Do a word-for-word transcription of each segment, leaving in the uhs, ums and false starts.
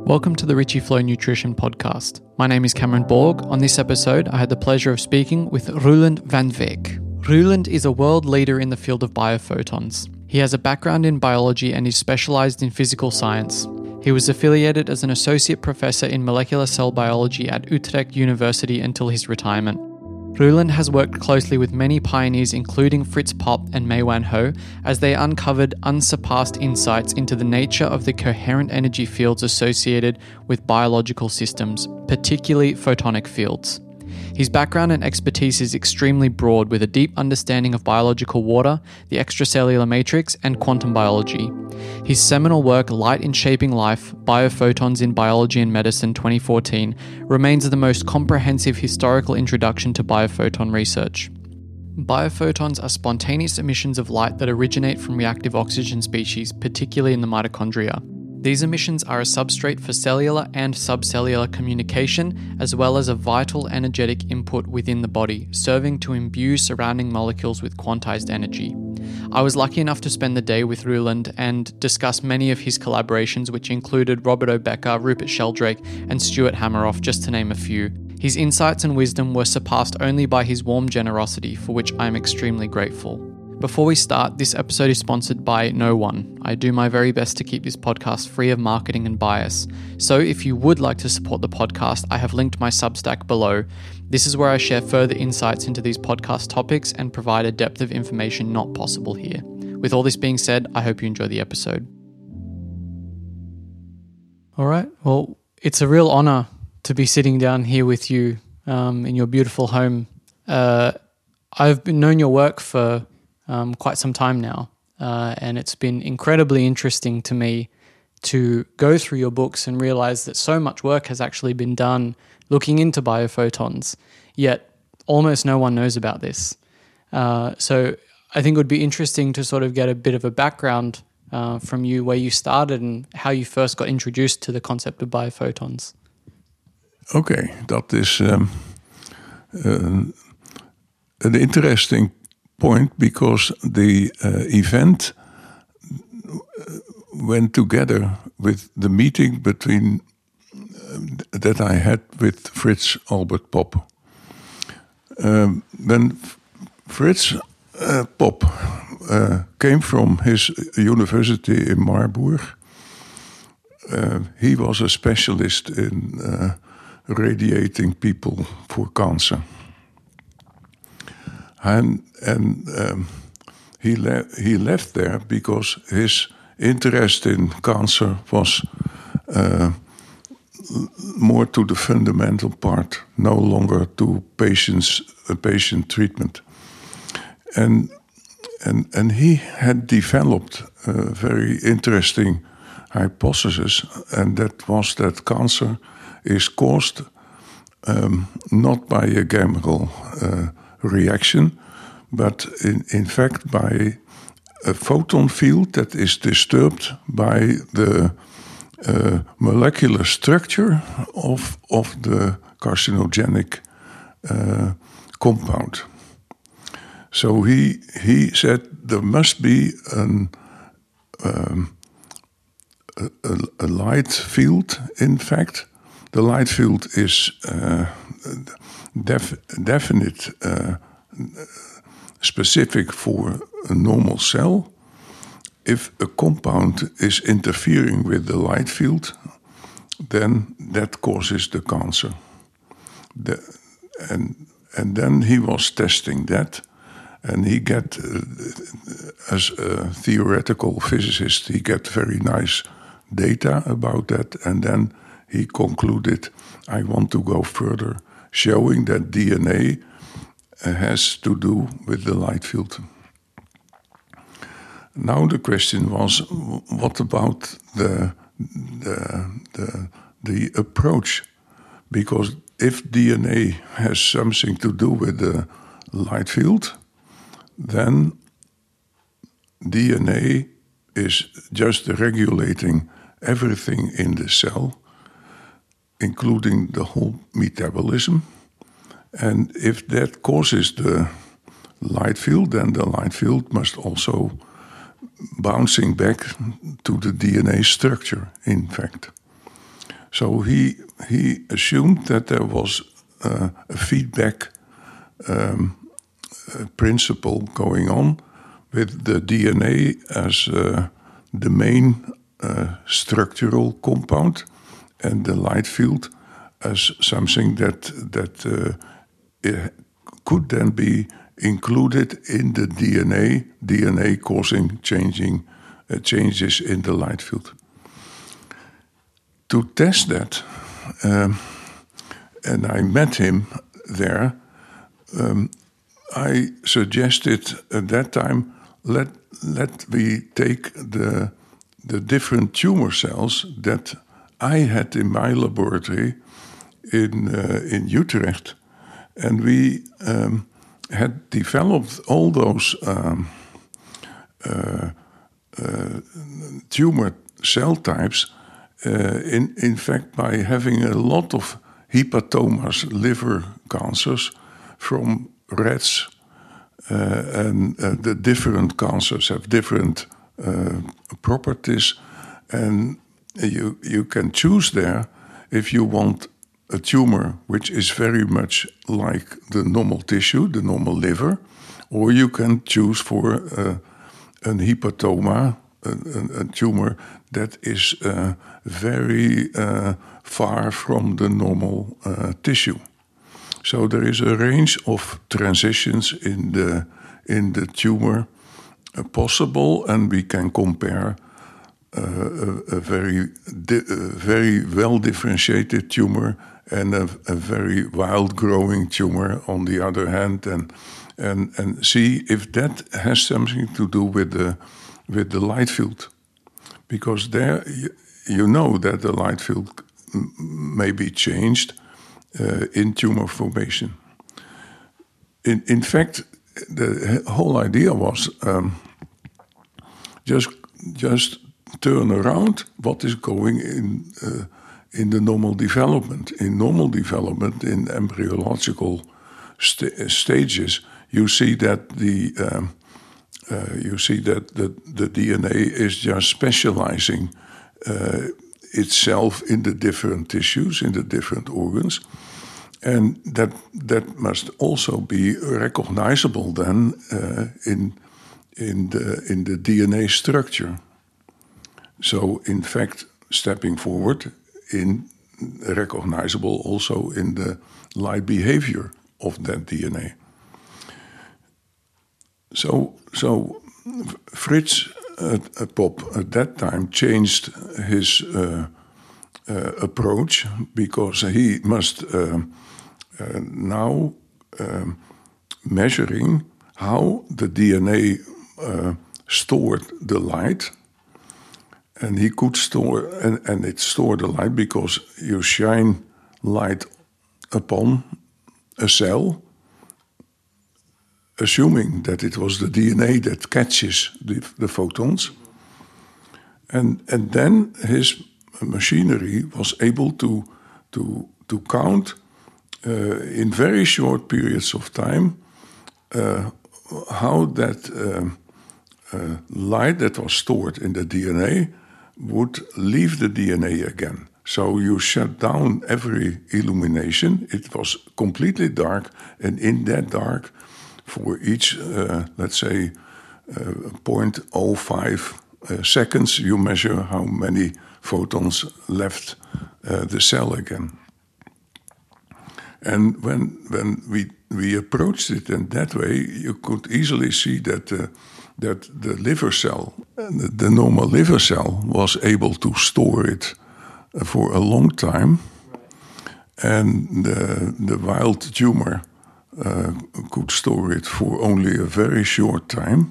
Welcome to the Richie Flow Nutrition Podcast. My name is Cameron Borg. On this episode, I had the pleasure of speaking with Roeland van Veek. Roeland is a world leader in the field of biophotons. He has a background in biology and is specialized in physical science. He was affiliated as an associate professor in molecular cell biology at Utrecht University until his retirement. Roeland has worked closely with many pioneers including Fritz Popp and Mei-Wan Ho as they uncovered unsurpassed insights into the nature of the coherent energy fields associated with biological systems, particularly photonic fields. His background and expertise is extremely broad with a deep understanding of biological water, the extracellular matrix, and quantum biology. His seminal work, Light in Shaping Life, Biophotons in Biology and Medicine twenty fourteen, remains the most comprehensive historical introduction to biophoton research. Biophotons are spontaneous emissions of light that originate from reactive oxygen species, particularly in the mitochondria. These emissions are a substrate for cellular and subcellular communication, as well as a vital energetic input within the body, serving to imbue surrounding molecules with quantized energy. I was lucky enough to spend the day with Roeland and discuss many of his collaborations, which included Roberto Becker, Rupert Sheldrake, and Stuart Hameroff, just to name a few. His insights and wisdom were surpassed only by his warm generosity, for which I am extremely grateful. Before we start, this episode is sponsored by No One. I do my very best to keep this podcast free of marketing and bias. So if you would like to support the podcast, I have linked my Substack below. This is where I share further insights into these podcast topics and provide a depth of information not possible here. With all this being said, I hope you enjoy the episode. All right. Well, it's a real honor to be sitting down here with you um, in your beautiful home. Uh, I've been known your work for Um, quite some time now, uh, and it's been incredibly interesting to me to go through your books and realize that so much work has actually been done looking into biophotons, yet almost no one knows about this. Uh, so I think it would be interesting to sort of get a bit of a background uh, from you, where you started and how you first got introduced to the concept of biophotons. Okay, that is um, uh, an interesting point because the uh, event went together with the meeting between uh, that I had with Fritz Albert Popp. Um, when Fritz uh, Popp uh, came from his university in Marburg, uh, he was a specialist in uh, radiating people for cancer. And, and um, he, le- he left there because his interest in cancer was uh, more to the fundamental part, no longer to patients, uh, patient treatment. And, and, and he had developed a very interesting hypothesis, and that was that cancer is caused um, not by a chemical uh, reaction, but in, in fact by a photon field that is disturbed by the uh, molecular structure of, of the carcinogenic uh, compound. So he, he said there must be an, um, a, a light field. In fact, the light field is uh, Def, definite, uh, specific for a normal cell. If a compound is interfering with the light field, then that causes the cancer. The, and and then he was testing that, and he get uh, as a theoretical physicist, he get very nice data about that, and then he concluded, I want to go further, showing that D N A has to do with the light field. Now the question was, what about the the the, the approach? Because if D N A has something to do with the light field, then D N A is just regulating everything in the cell, including the whole metabolism. And if that causes the light field, then the light field must also bouncing back to the D N A structure, in fact. So he he assumed that there was uh, a feedback um, uh, principle going on with the D N A as uh, the main uh, structural compound, and the light field as something that that uh, could then be included in the D N A, D N A causing changing uh, changes in the light field. To test that, um, and I met him there, um, I suggested at that time, let let we take the the different tumor cells that I had in my laboratory in uh, in Utrecht, and we um, had developed all those um, uh, uh, tumor cell types. Uh, in in fact, by having a lot of hepatomas, liver cancers from rats, uh, and uh, the different cancers have different uh, properties, and you you can choose there if you want a tumor which is very much like the normal tissue, the normal liver, or you can choose for uh, an hepatoma, a, a, a tumor that is uh, very uh, far from the normal uh, tissue. So there is a range of transitions in the in the tumor uh, possible, and we can compare uh, a, a very di- a very well differentiated tumor and a, a very wild growing tumor on the other hand, and and and see if that has something to do with the with the light field, because there you, you know that the light field m- may be changed uh, in tumor formation. In in fact, the whole idea was um, just just turn around what is going in uh, in the normal development. In normal development, in embryological st- stages, you see that the um, uh, you see that the, the D N A is just specializing uh, itself in the different tissues, in the different organs. And that that must also be recognizable then uh, in in the in the D N A structure. So in fact, stepping forward, in recognizable also in the light behavior of that D N A. So so Fritz uh, uh, Pop at that time changed his uh, uh, approach, because he must. Uh, Uh, now um, measuring how the D N A uh, stored the light, and he could store and, and it stored the light because you shine light upon a cell, assuming that it was the D N A that catches the, the photons, and and then his machinery was able to to to count. Uh, in very short periods of time, uh, how that uh, uh, light that was stored in the D N A would leave the D N A again. So you shut down every illumination. It was completely dark, and in that dark, for each, uh, let's say, uh, zero point zero five uh, seconds, you measure how many photons left uh, the cell again. And when when we we approached it in that way, you could easily see that uh, that the liver cell, the, the normal liver cell, was able to store it for a long time, and the the wild tumor uh, could store it for only a very short time,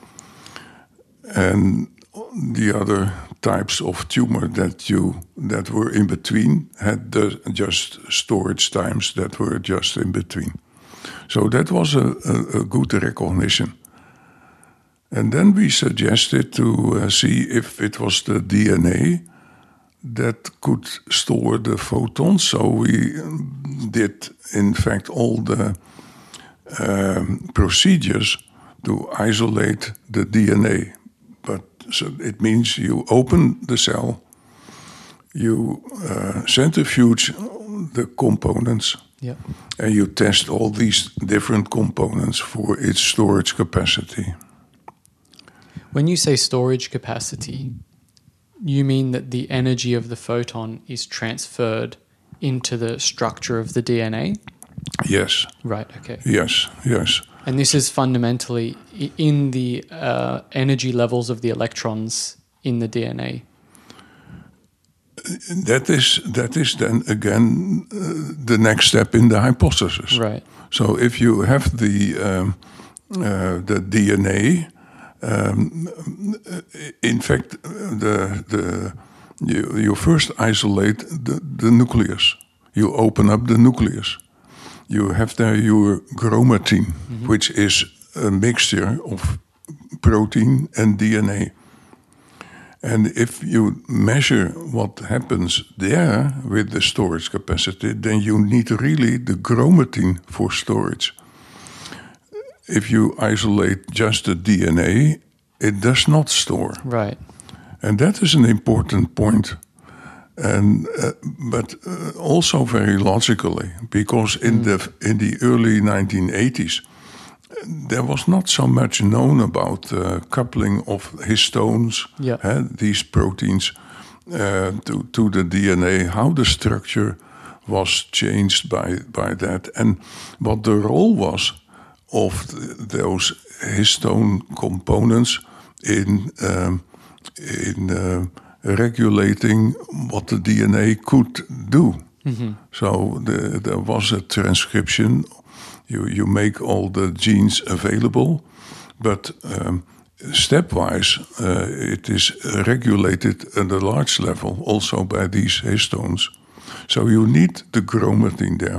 and the other types of tumor that you that were in between had the just storage times that were just in between. So that was a, a, a good recognition. And then we suggested to uh, see if it was the D N A that could store the photons. So we did, in fact, all the um, procedures to isolate the D N A. But so it means you open the cell, you uh, centrifuge the components, Yeah. and you test all these different components for its storage capacity. When you say storage capacity, you mean that the energy of the photon is transferred into the structure of the D N A? Yes. Right, okay. Yes, yes. And this is fundamentally i- in the uh, energy levels of the electrons in the D N A. That is that is then again uh, the next step in the hypothesis. Right. So if you have the um, uh, the D N A, um, in fact, the the you, you first isolate the, the nucleus. You open up the nucleus. You have there your chromatin, mm-hmm. which is a mixture of protein and D N A. And if you measure what happens there with the storage capacity, then you need really the chromatin for storage. If you isolate just the D N A, it does not store. Right. And that is an important point. And uh, but uh, also very logically, because in mm. the in the early nineteen eighties, there was not so much known about uh, coupling of histones, yeah. uh, these proteins, uh, to, to the D N A, how the structure was changed by, by that, and what the role was of th- those histone components in, um, in uh, regulating what the D N A could do. Mm-hmm. So the, there was a transcription. You, you make all the genes available, but um, stepwise uh, it is regulated at a large level also by these histones. So you need the chromatin there.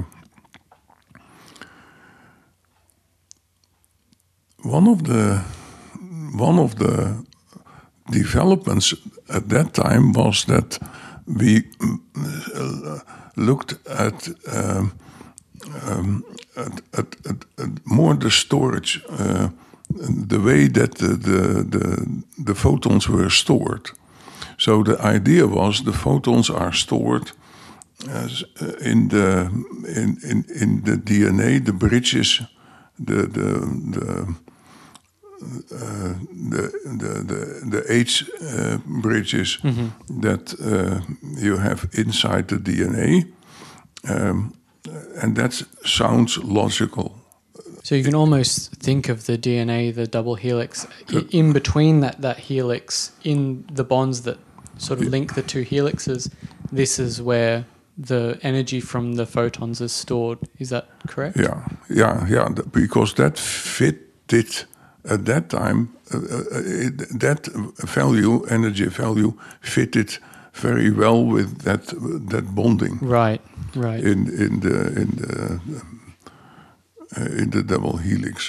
One of the one of the developments at that time was that we uh, looked at um, um, at, at, at, at more the storage, uh, the way that the, the the the photons were stored. So the idea was the photons are stored as, uh, in the in, in in the D N A, the bridges, the the the. Uh, the, the the the H uh, bridges mm-hmm. that uh, you have inside the D N A, um, and that sounds logical. So you can almost think of the D N A, the double helix, in between that, that helix, in the bonds that sort of link the two helixes. This is where the energy from the photons is stored. Is that correct? Yeah, yeah, yeah. Because that fitted. At that time, uh, it, that value, energy value, fitted very well with that that bonding. Right, right. In in the in the uh, in the double helix.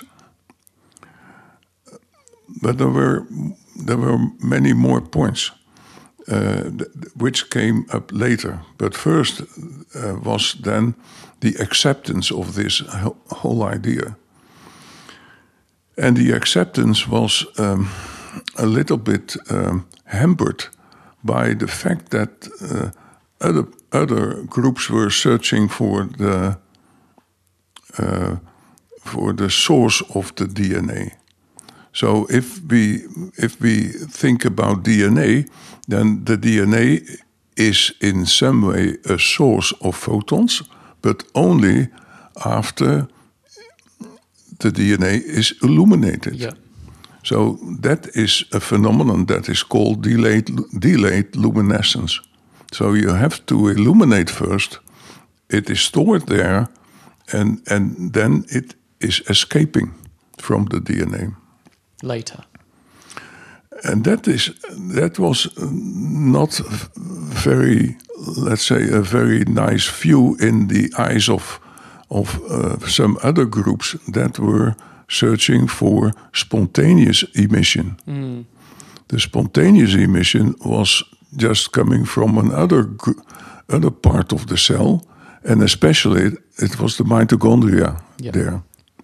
But there were there were many more points, uh, th- which came up later. But first uh, was then the acceptance of this whole idea. And the acceptance was um, a little bit um, hampered by the fact that uh, other other groups were searching for the uh, for the source of the D N A. So if we if we think about D N A, then the D N A is in some way a source of photons, but only after the D N A is illuminated. Yeah. So that is a phenomenon that is called delayed delayed luminescence. So you have to illuminate first. It is stored there, and and then it is escaping from the D N A later. And that is that was not very, let's say, a very nice view in the eyes of of uh, some other groups that were searching for spontaneous emission. Mm. The spontaneous emission was just coming from another other part of the cell, and especially it was the mitochondria yeah. there.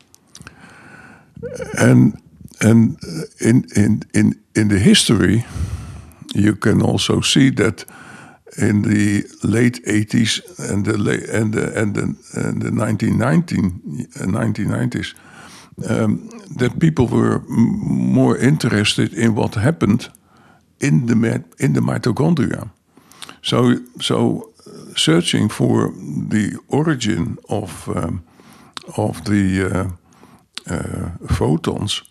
And and in in in in the history, you can also see that in the late eighties and the late, and the and the, and the nineteen nineties, um, that people were m- more interested in what happened in the in the mitochondria. So so searching for the origin of um, of the uh, uh, photons,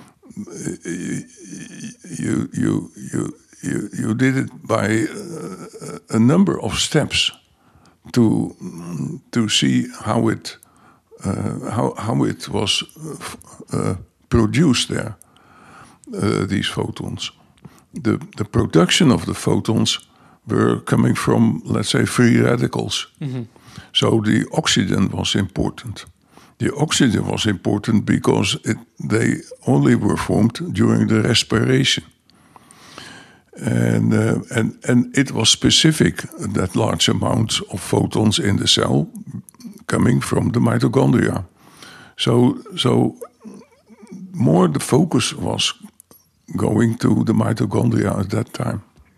you you you. You, you did it by uh, a number of steps to to see how it uh, how how it was uh, produced there. Uh, these photons, the the production of the photons were coming from, let's say, free radicals. Mm-hmm. So the oxygen was important. The oxygen was important because it, they only were formed during the respiration. And, uh, and and it was specific, that large amounts of photons in the cell coming from the mitochondria. So so more the focus was going to the mitochondria at that time.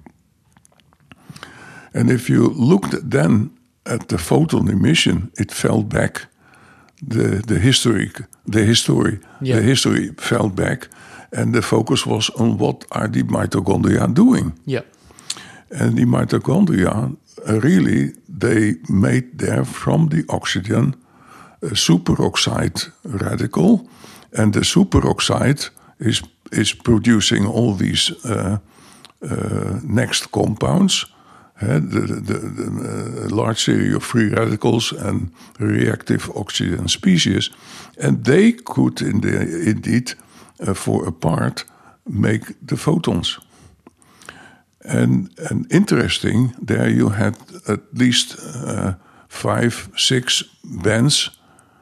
And if you looked then at the photon emission, it fell back. The the history the history yeah. the history fell back. And the focus was on what are the mitochondria doing. Yeah. And the mitochondria, uh, really, they made there from the oxygen a superoxide radical. And the superoxide is, is producing all these uh, uh, next compounds. Uh, the the, the uh, large series of free radicals and reactive oxygen species. And they could in the, indeed... Uh, for a part, make the photons. And, and interesting, there you had at least uh, five, six bands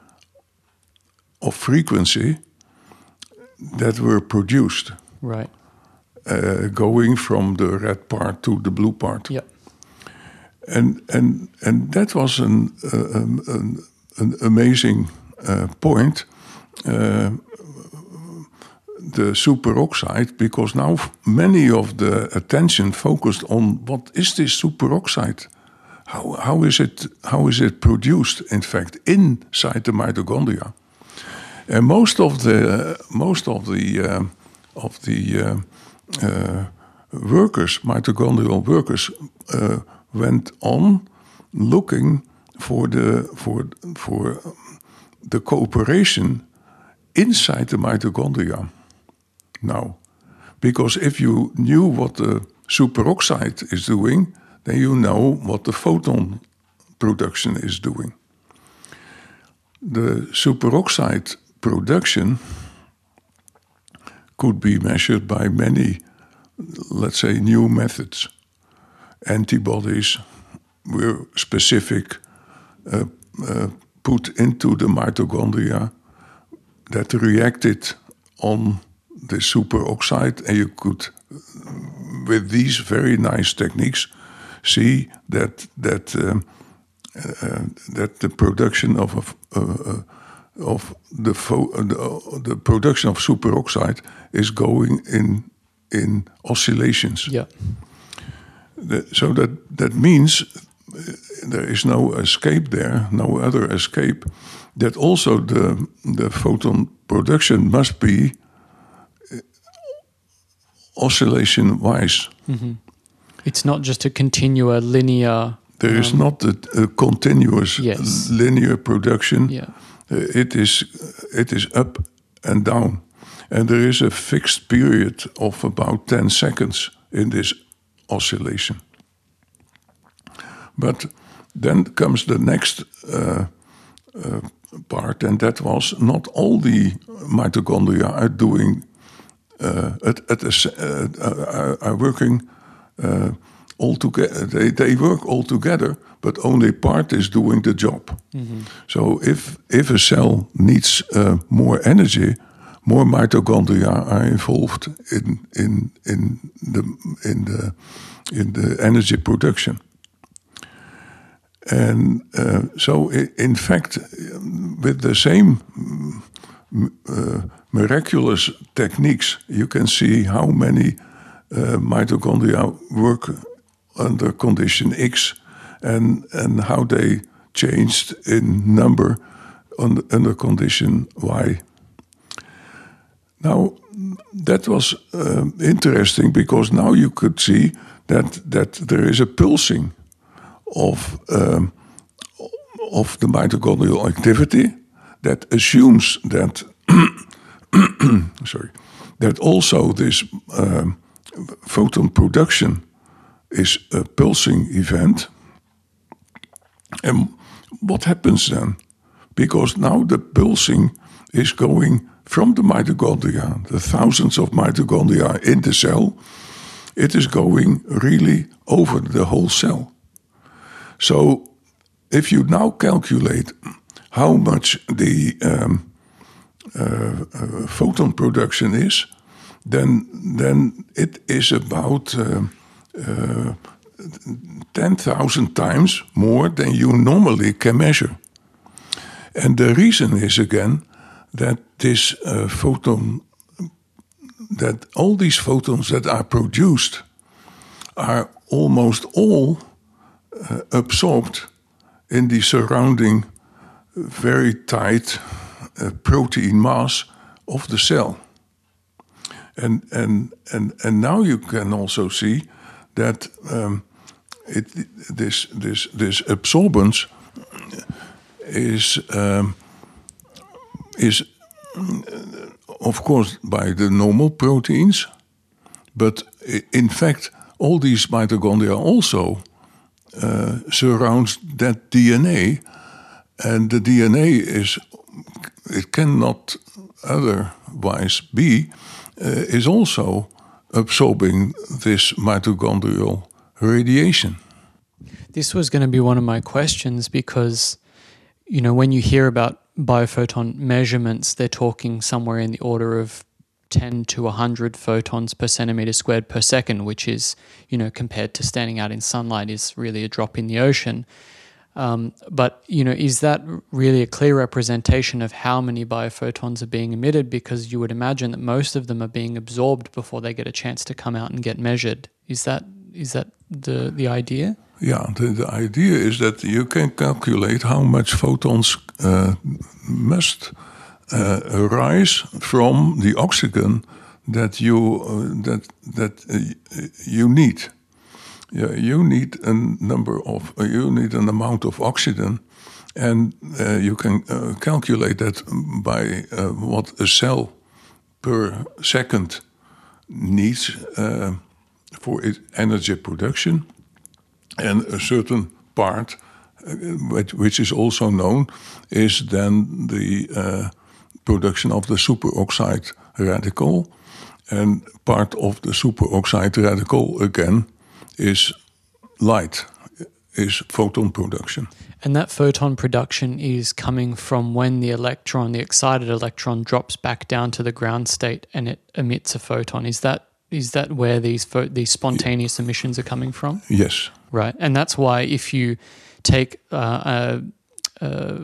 of frequency that were produced. Right. Uh, going from the red part to the blue part. Yeah. And, and, and that was an, uh, an, an amazing uh, point. Uh, the superoxide, because now many of the attention focused on what is this superoxide? How how is it how is it produced? In fact, inside the mitochondria, and most of the uh, most of the uh, of the uh, uh, workers, mitochondrial workers, uh, went on looking for the for for the cooperation inside the mitochondria. Now, because if you knew what the superoxide is doing, then you know what the photon production is doing. The superoxide production could be measured by many, let's say, new methods. Antibodies were specific, uh, uh, put into the mitochondria that reacted on the superoxide, and you could, with these very nice techniques, see that that um, uh, that the production of uh, uh, of the, fo- uh, the uh, the production of superoxide is going in in oscillations. Yeah. The, so that that means there is no escape there, no other escape. That also the the photon production must be oscillation-wise. Mm-hmm. It's not just a continuous linear. There um, is not a, a continuous yes. linear production. Yeah. Uh, it is it is up and down, and there is a fixed period of about ten seconds in this oscillation. But then comes the next uh, uh, part, and that was not all the mitochondria are doing. Uh, at, at a, uh, are, are working uh, all together. They, they work all together, but only part is doing the job. Mm-hmm. So if if a cell needs uh, more energy, more mitochondria are involved in in in the in the in the energy production. And uh, so, in fact, with the same uh, miraculous techniques, you can see how many uh, mitochondria work under condition X, and and how they changed in number under, under condition Y. Now, that was uh, interesting because now you could see that that there is a pulsing of um, of the mitochondrial activity that assumes that sorry that also this um, photon production is a pulsing event. And what happens then? Because now the pulsing is going from the mitochondria, the thousands of mitochondria in the cell, it is going really over the whole cell. So if you now calculate how much the um, uh, uh, photon production is, then, then it is about uh, uh, ten thousand times more than you normally can measure. And the reason is, again, that this uh, photon, that all these photons that are produced are almost all uh, absorbed in the surrounding very tight uh, protein mass of the cell. And, and, and, and now you can also see that um, it, this, this, this absorbance is um, is of course by the normal proteins, but in fact all these mitochondria also uh, surrounds that D N A, and the D N A is, it cannot otherwise be, uh, is also absorbing this mitochondrial radiation. This was going to be one of my questions because, you know, when you hear about biophoton measurements, they're talking somewhere in the order of ten to one hundred photons per centimeter squared per second, which is, you know, compared to standing out in sunlight is really a drop in the ocean. Um, but, you know, is that really a clear representation of how many biophotons are being emitted? Because you would imagine that most of them are being absorbed before they get a chance to come out and get measured. Is that is that the, the idea? Yeah, the, the idea is that you can calculate how much photons uh, must uh, arise from the oxygen that you uh, that that uh, you need. Yeah, you need a number of uh, you need an amount of oxygen, and uh, you can uh, calculate that by uh, what a cell per second needs uh, for its energy production. And a certain part, uh, which is also known, is then the uh, production of the superoxide radical. And part of the superoxide radical, again, is light, is photon production. And that photon production is coming from when the electron, the excited electron, drops back down to the ground state and it emits a photon. Is that is that where these pho- these spontaneous emissions are coming from? Yes. Right. And that's why if you take uh, a, a,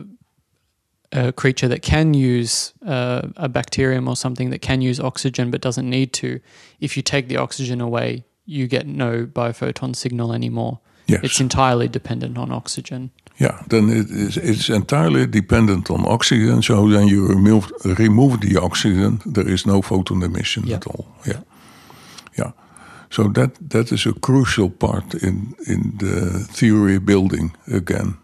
a creature that can use uh, a bacterium or something that can use oxygen but doesn't need to, if you take the oxygen away, you get no biophoton signal anymore. Yes. It's entirely dependent on oxygen. Yeah, then it is, it's entirely dependent on oxygen. So then you remove remove the oxygen, there is no photon emission yeah. at all. Yeah, yeah. So that that is a crucial part in in the theory building again.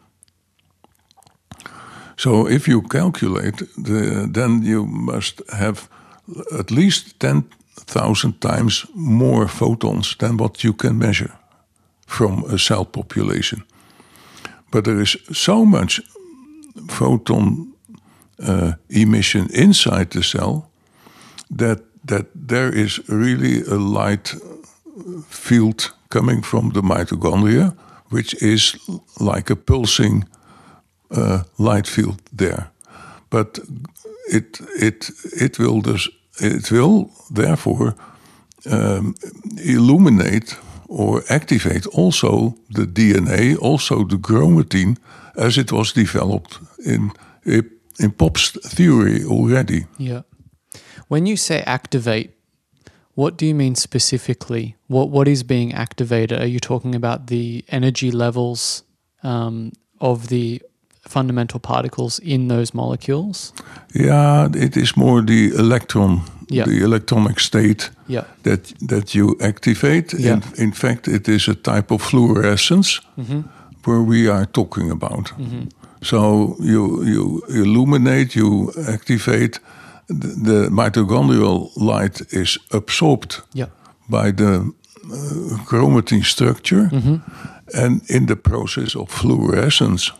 So if you calculate, the, then you must have at least ten thousand times more photons than what you can measure from a cell population. But there is so much photon uh, emission inside the cell that that there is really a light field coming from the mitochondria, which is like a pulsing uh, light field there. But it it it will dus, it will therefore um, illuminate or activate also the D N A, also the chromatin, as it was developed in in Pop's theory already. Yeah. When you say activate, What do you mean specifically? What What is being activated? Are you talking about the energy levels um, of the fundamental particles in those molecules? Yeah, it is more the electron, yeah. the electronic state yeah. that that you activate. Yeah. In, in fact, it is a type of fluorescence mm-hmm. where we are talking about. Mm-hmm. So you you illuminate, you activate. The, the mitochondrial light is absorbed yeah. by the uh, chromatin structure, mm-hmm. and in the process of fluorescence,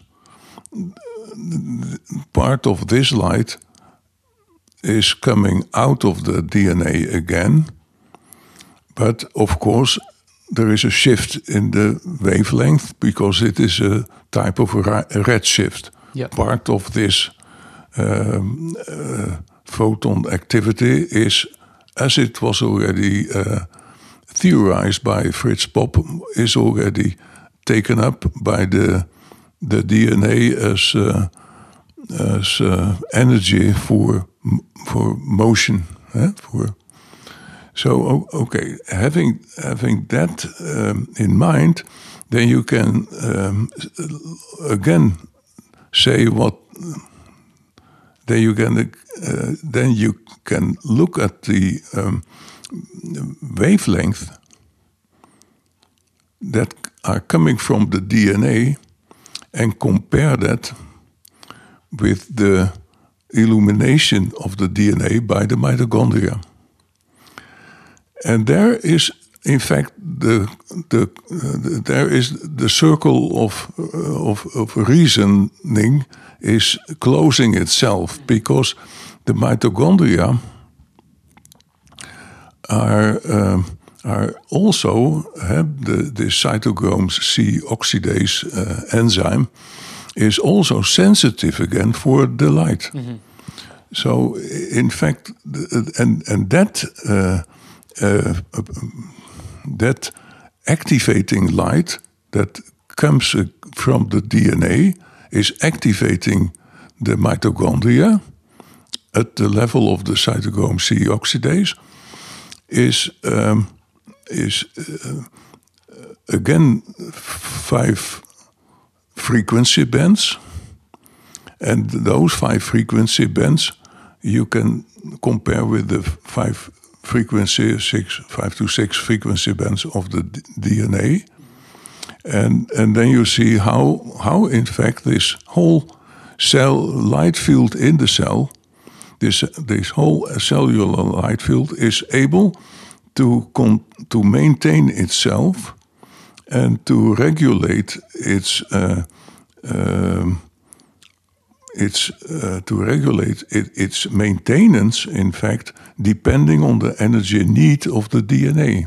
part of this light is coming out of the D N A again. But of course, there is a shift in the wavelength because it is a type of redshift. Yep. Part of this um, uh, photon activity is, as it was already uh, theorized by Fritz Popp, is already taken up by the the D N A as uh, as uh, energy for for motion. Eh? For so okay, having having that um, in mind, then you can um, again say what. Then you can uh, then you can look at the um, wavelength that are coming from the D N A and compare that with the illumination of the D N A by the mitochondria. And there is, in fact, the the, uh, the there is the circle of uh, of of reasoning is closing itself, because the mitochondria are um, are also have the the cytochrome C oxidase uh, enzyme is also sensitive again for the light. Mm-hmm. So in fact, and and that uh, uh, that activating light that comes from the D N A is activating the mitochondria at the level of the cytochrome C oxidase, is um, is uh, again five frequency bands, and those five frequency bands you can compare with the five frequency six five to six frequency bands of the D N A. And and then you see how how in fact this whole cell light field in the cell, this this whole cellular light field is able to con, to maintain itself and to regulate its uh, um, its uh, to regulate it, its maintenance. In fact, depending on the energy need of the D N A,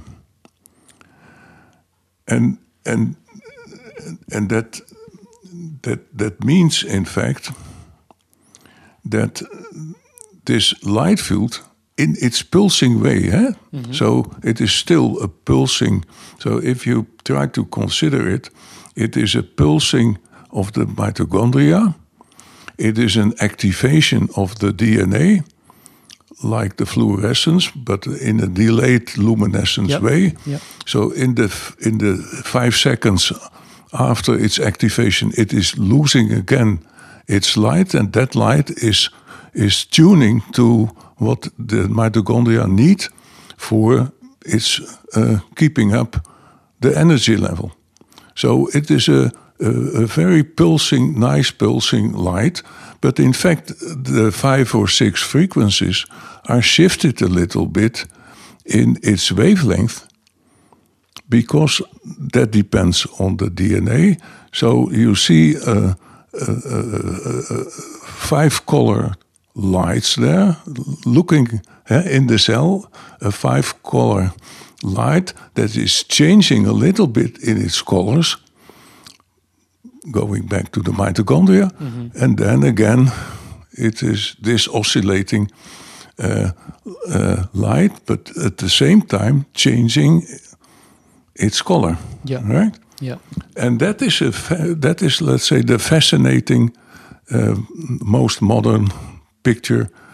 and and. And that that that means, in fact, that this light field, in its pulsing way, eh? Mm-hmm. So it is still a pulsing. So if you try to consider it, it is a pulsing of the mitochondria. It is an activation of the D N A, like the fluorescence, but in a delayed luminescence yep. way. Yep. So in the in the five seconds after its activation, it is losing again its light, and that light is is tuning to what the mitochondria need for its uh, keeping up the energy level. So it is a, a, a very pulsing, nice pulsing light, but in fact the five or six frequencies are shifted a little bit in its wavelength, because that depends on the D N A. So you see uh, uh, uh, five color lights there, looking uh, in the cell, a five color light that is changing a little bit in its colors, going back to the mitochondria, mm-hmm. and then again it is this oscillating uh, uh, light, but at the same time changing its color. Yeah. Right. Yeah. And that is a fa- that is, let's say, the fascinating, uh, most modern picture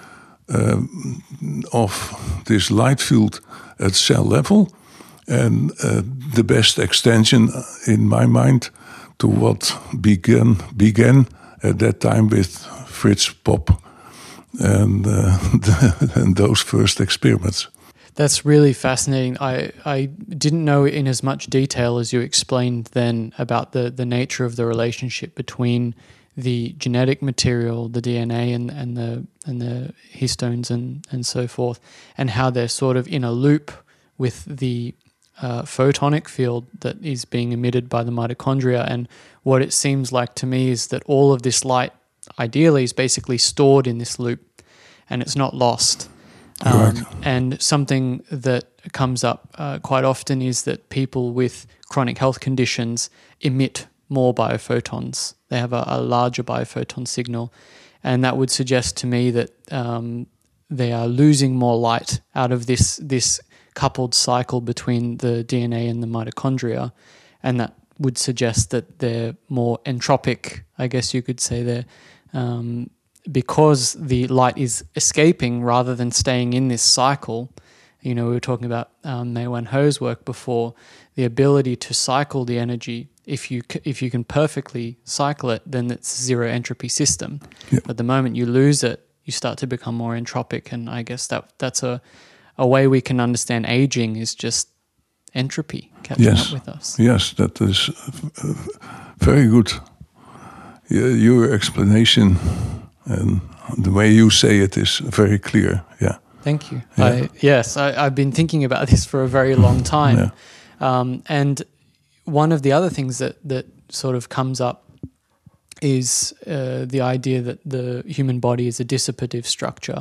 uh, of this light field at cell level, and uh, the best extension, in my mind, to what began began at that time with Fritz Popp and, uh, and those first experiments. That's really fascinating. I, I didn't know in as much detail as you explained then about the, the nature of the relationship between the genetic material, the D N A and, and the and the histones and, and so forth, and how they're sort of in a loop with the uh, photonic field that is being emitted by the mitochondria. And what it seems like to me is that all of this light ideally is basically stored in this loop and it's not lost. Um, right. And something that comes up uh, quite often is that people with chronic health conditions emit more biophotons. They have a, a larger biophoton signal. And that would suggest to me that um, they are losing more light out of this, this coupled cycle between the D N A and the mitochondria. And that would suggest that they're more entropic, I guess you could say they're um, because the light is escaping rather than staying in this cycle. You know, we were talking about um, Mei-Wen Ho's work before, the ability to cycle the energy. If you c- if you can perfectly cycle it, then it's a zero entropy system. Yeah. But the moment you lose it, you start to become more entropic. And I guess that that's a, a way we can understand aging is just entropy catching yes. up with us. Yes, that is uh, very good. Yeah, your explanation and the way you say it is very clear. Yeah. Thank you. Yeah. I, yes, I, I've been thinking about this for a very long time. Yeah. Um, and one of the other things that, that sort of comes up is uh, the idea that the human body is a dissipative structure.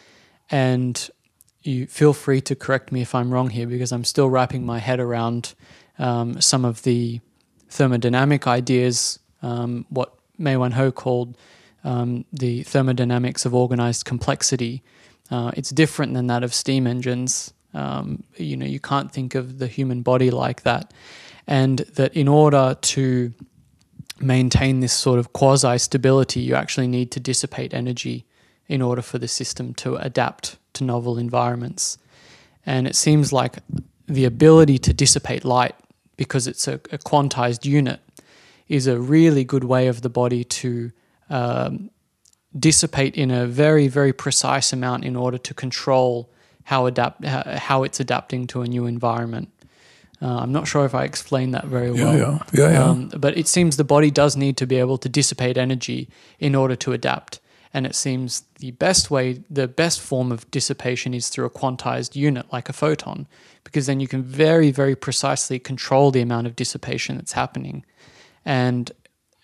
And you feel free to correct me if I'm wrong here, because I'm still wrapping my head around um, some of the thermodynamic ideas, um, what Mei-Wen Ho called um, the thermodynamics of organized complexity. Uh, it's different than that of steam engines. Um, you know, you can't think of the human body like that. And that in order to maintain this sort of quasi-stability, you actually need to dissipate energy in order for the system to adapt to novel environments. And it seems like the ability to dissipate light, because it's a, a quantized unit, is a really good way of the body to um, dissipate in a very, very precise amount in order to control how adapt how it's adapting to a new environment. Uh, I'm not sure if I explained that very well. Yeah, yeah, yeah, yeah. Um, but it seems the body does need to be able to dissipate energy in order to adapt. And it seems the best way, the best form of dissipation is through a quantized unit like a photon, because then you can very, very precisely control the amount of dissipation that's happening. And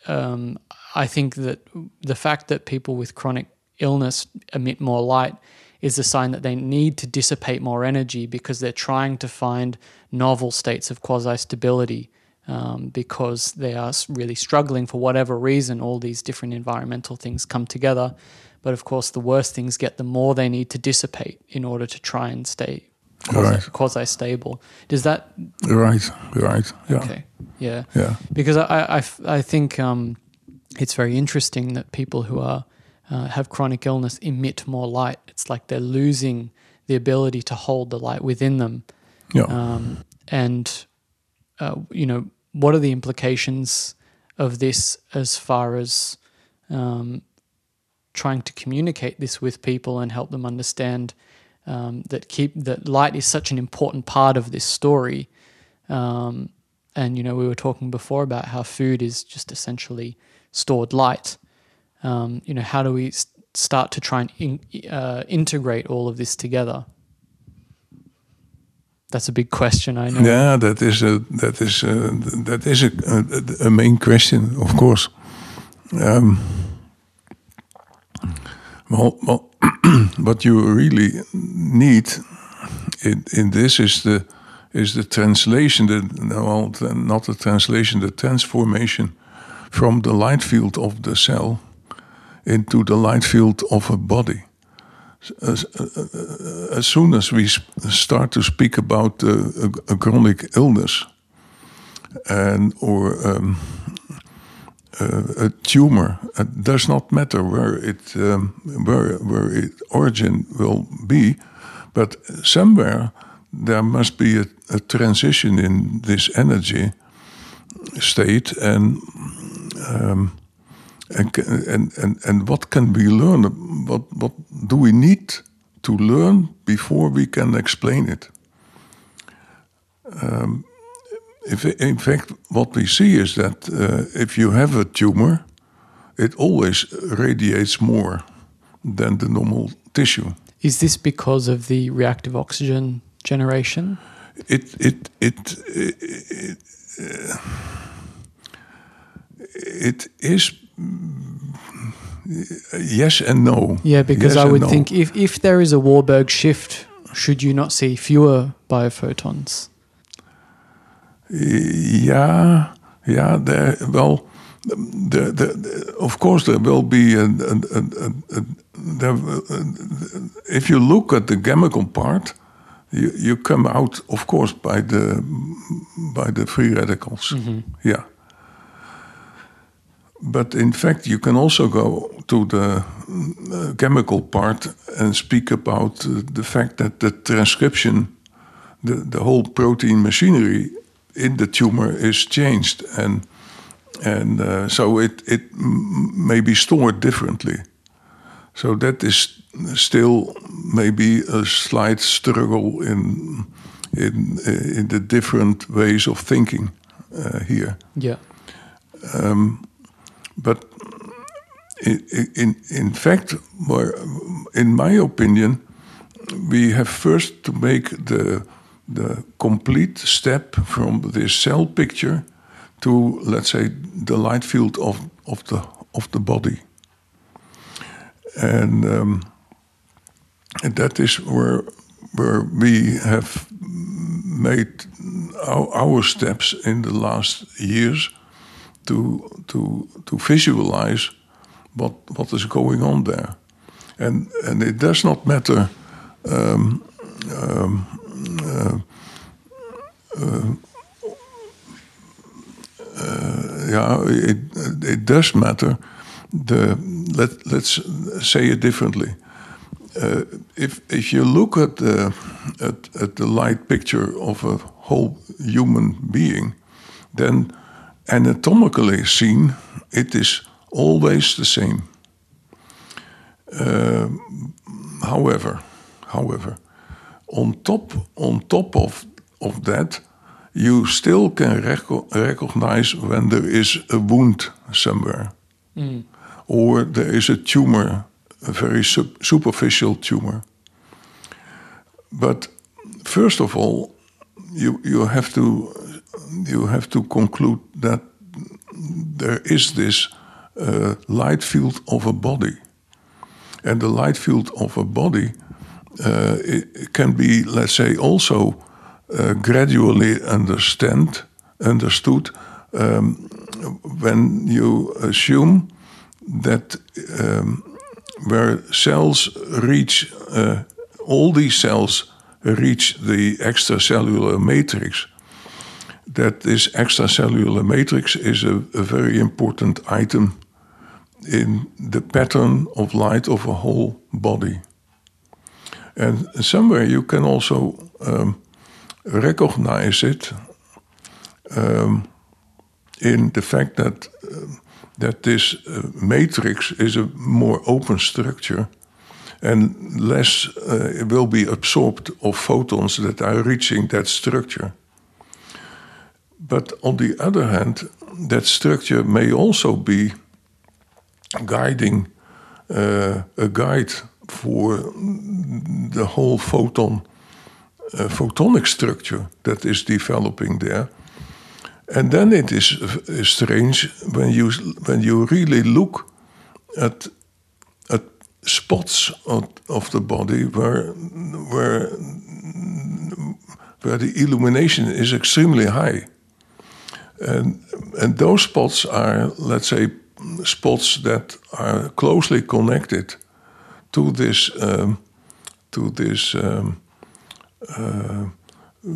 um, I think that the fact that people with chronic illness emit more light is a sign that they need to dissipate more energy, because they're trying to find novel states of quasi-stability um, because they are really struggling for whatever reason. All these different environmental things come together. But of course, the worse things get, the more they need to dissipate in order to try and stay quasi, right. quasi-stable. Does that... Right, right, yeah. Okay, yeah. Yeah. Because I, I, I think um, it's very interesting that people who are Uh, have chronic illness emit more light. It's like they're losing the ability to hold the light within them. Yeah. Um, and, uh, you know, what are the implications of this as far as um, trying to communicate this with people and help them understand um, that keep that light is such an important part of this story. Um, and, you know, we were talking before about how food is just essentially stored light. Um, you know, how do we st- start to try and in, uh, integrate all of this together? That's a big question, I know. Yeah, that is a that is a, that is a, a, a main question, of course. Um, well, well what you really need in, in this is the is the translation, the well, not the translation, the transformation from the light field of the cell into the light field of a body. As, uh, as soon as we start to speak about uh, a, a chronic illness and or um, uh, a tumor. It does not matter where it um, where where its origin will be, but somewhere there must be a, a transition in this energy state, and um, and, and and and what can we learn? What what do we need to learn before we can explain it? Um, if in fact, what we see is that uh, if you have a tumor, it always radiates more than the normal tissue. Is this because of the reactive oxygen generation? It it it it, it, uh, it is yes and no. Yeah, because yes I would no. think if, if there is a Warburg shift, should you not see fewer biophotons? Yeah, yeah. There, well, the, the, the, of course there will be a, a, a, a, a, there, a, if you look at the chemical part, you, you come out, of course, by the by the free radicals. Mm-hmm. Yeah. But in fact, you can also go to the uh, chemical part and speak about uh, the fact that the transcription, the, the whole protein machinery in the tumor is changed, and and uh, so it it m- may be stored differently. So that is still maybe a slight struggle in in in the different ways of thinking uh, here. Yeah. Um, but in, in in fact, in my opinion, we have first to make the the complete step from this cell picture to, let's say, the light field of, of the of the body, and, um, and that is where where we have made our, our steps in the last years to to to visualize what what is going on there, and and it does not matter. Um, um, Uh, uh, uh, yeah, it it does matter. The let let's say it differently. Uh, if if you look at the at, at the light picture of a whole human being, then anatomically seen, it is always the same. Uh, however, however. On top, on top of, of that, you still can rec- recognize when there is a wound somewhere, mm. or there is a tumor, a very sub- superficial tumor. But first of all, you you have to you have to conclude that there is this uh, light field of a body, and the light field of a body. Uh, it can be, let's say, also uh, gradually understand, understood um, when you assume that um, where cells reach, uh, all these cells reach the extracellular matrix, that this extracellular matrix is a, a very important item in the pattern of light of a whole body. And somewhere you can also um, recognize it um, in the fact that uh, that this uh, matrix is a more open structure, and less uh, will be absorbed of photons that are reaching that structure. But on the other hand, that structure may also be guiding uh, a guide for the whole photon, uh, photonic structure that is developing there. And then it is, is strange when you when you really look at at spots of, of the body where where where the illumination is extremely high. And and those spots are, let's say, spots that are closely connected to this um, to this um, uh,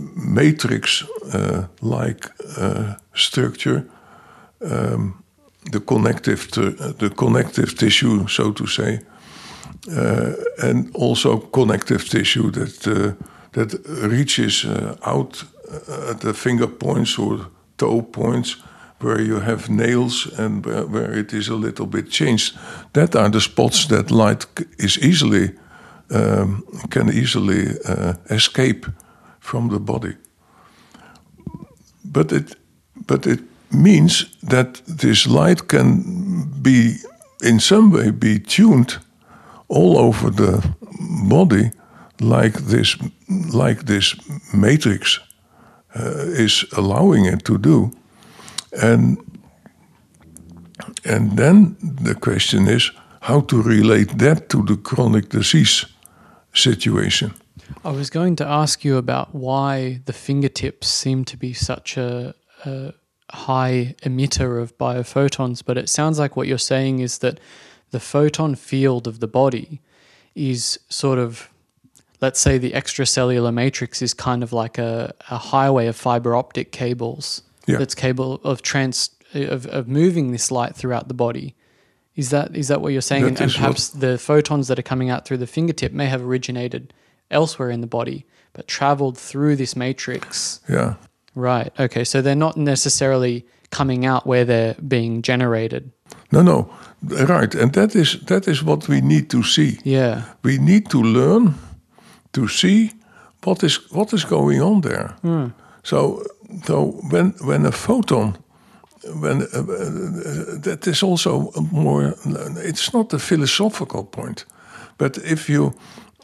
matrix uh, like uh, structure um, the connective t- the connective tissue, so to say, uh, and also connective tissue that uh, that reaches uh, out uh, at the finger points or toe points where you have nails and where, where it is a little bit changed. That are the spots that light c- is easily um, can easily uh, escape from the body. But it but it means that this light can be in some way be tuned all over the body, like this like this matrix uh, is allowing it to do. And and then the question is how to relate that to the chronic disease situation. I was going to ask you about why the fingertips seem to be such a, a high emitter of biophotons, but it sounds like what you're saying is that the photon field of the body is sort of, let's say the extracellular matrix is kind of like a, a highway of fiber optic cables Yeah. that's capable of trans of, of moving this light throughout the body. Is that is that what you're saying? That And, and is perhaps the photons that are coming out through the fingertip may have originated elsewhere in the body, but traveled through this matrix. Yeah. Right. Okay. So they're not necessarily coming out where they're being generated. No, no, right, and that is that is what we need to see. Yeah. We need to learn to see what is what is going on there. So, so when when a photon, when uh, uh, that is also a more. It's not a philosophical point, but if you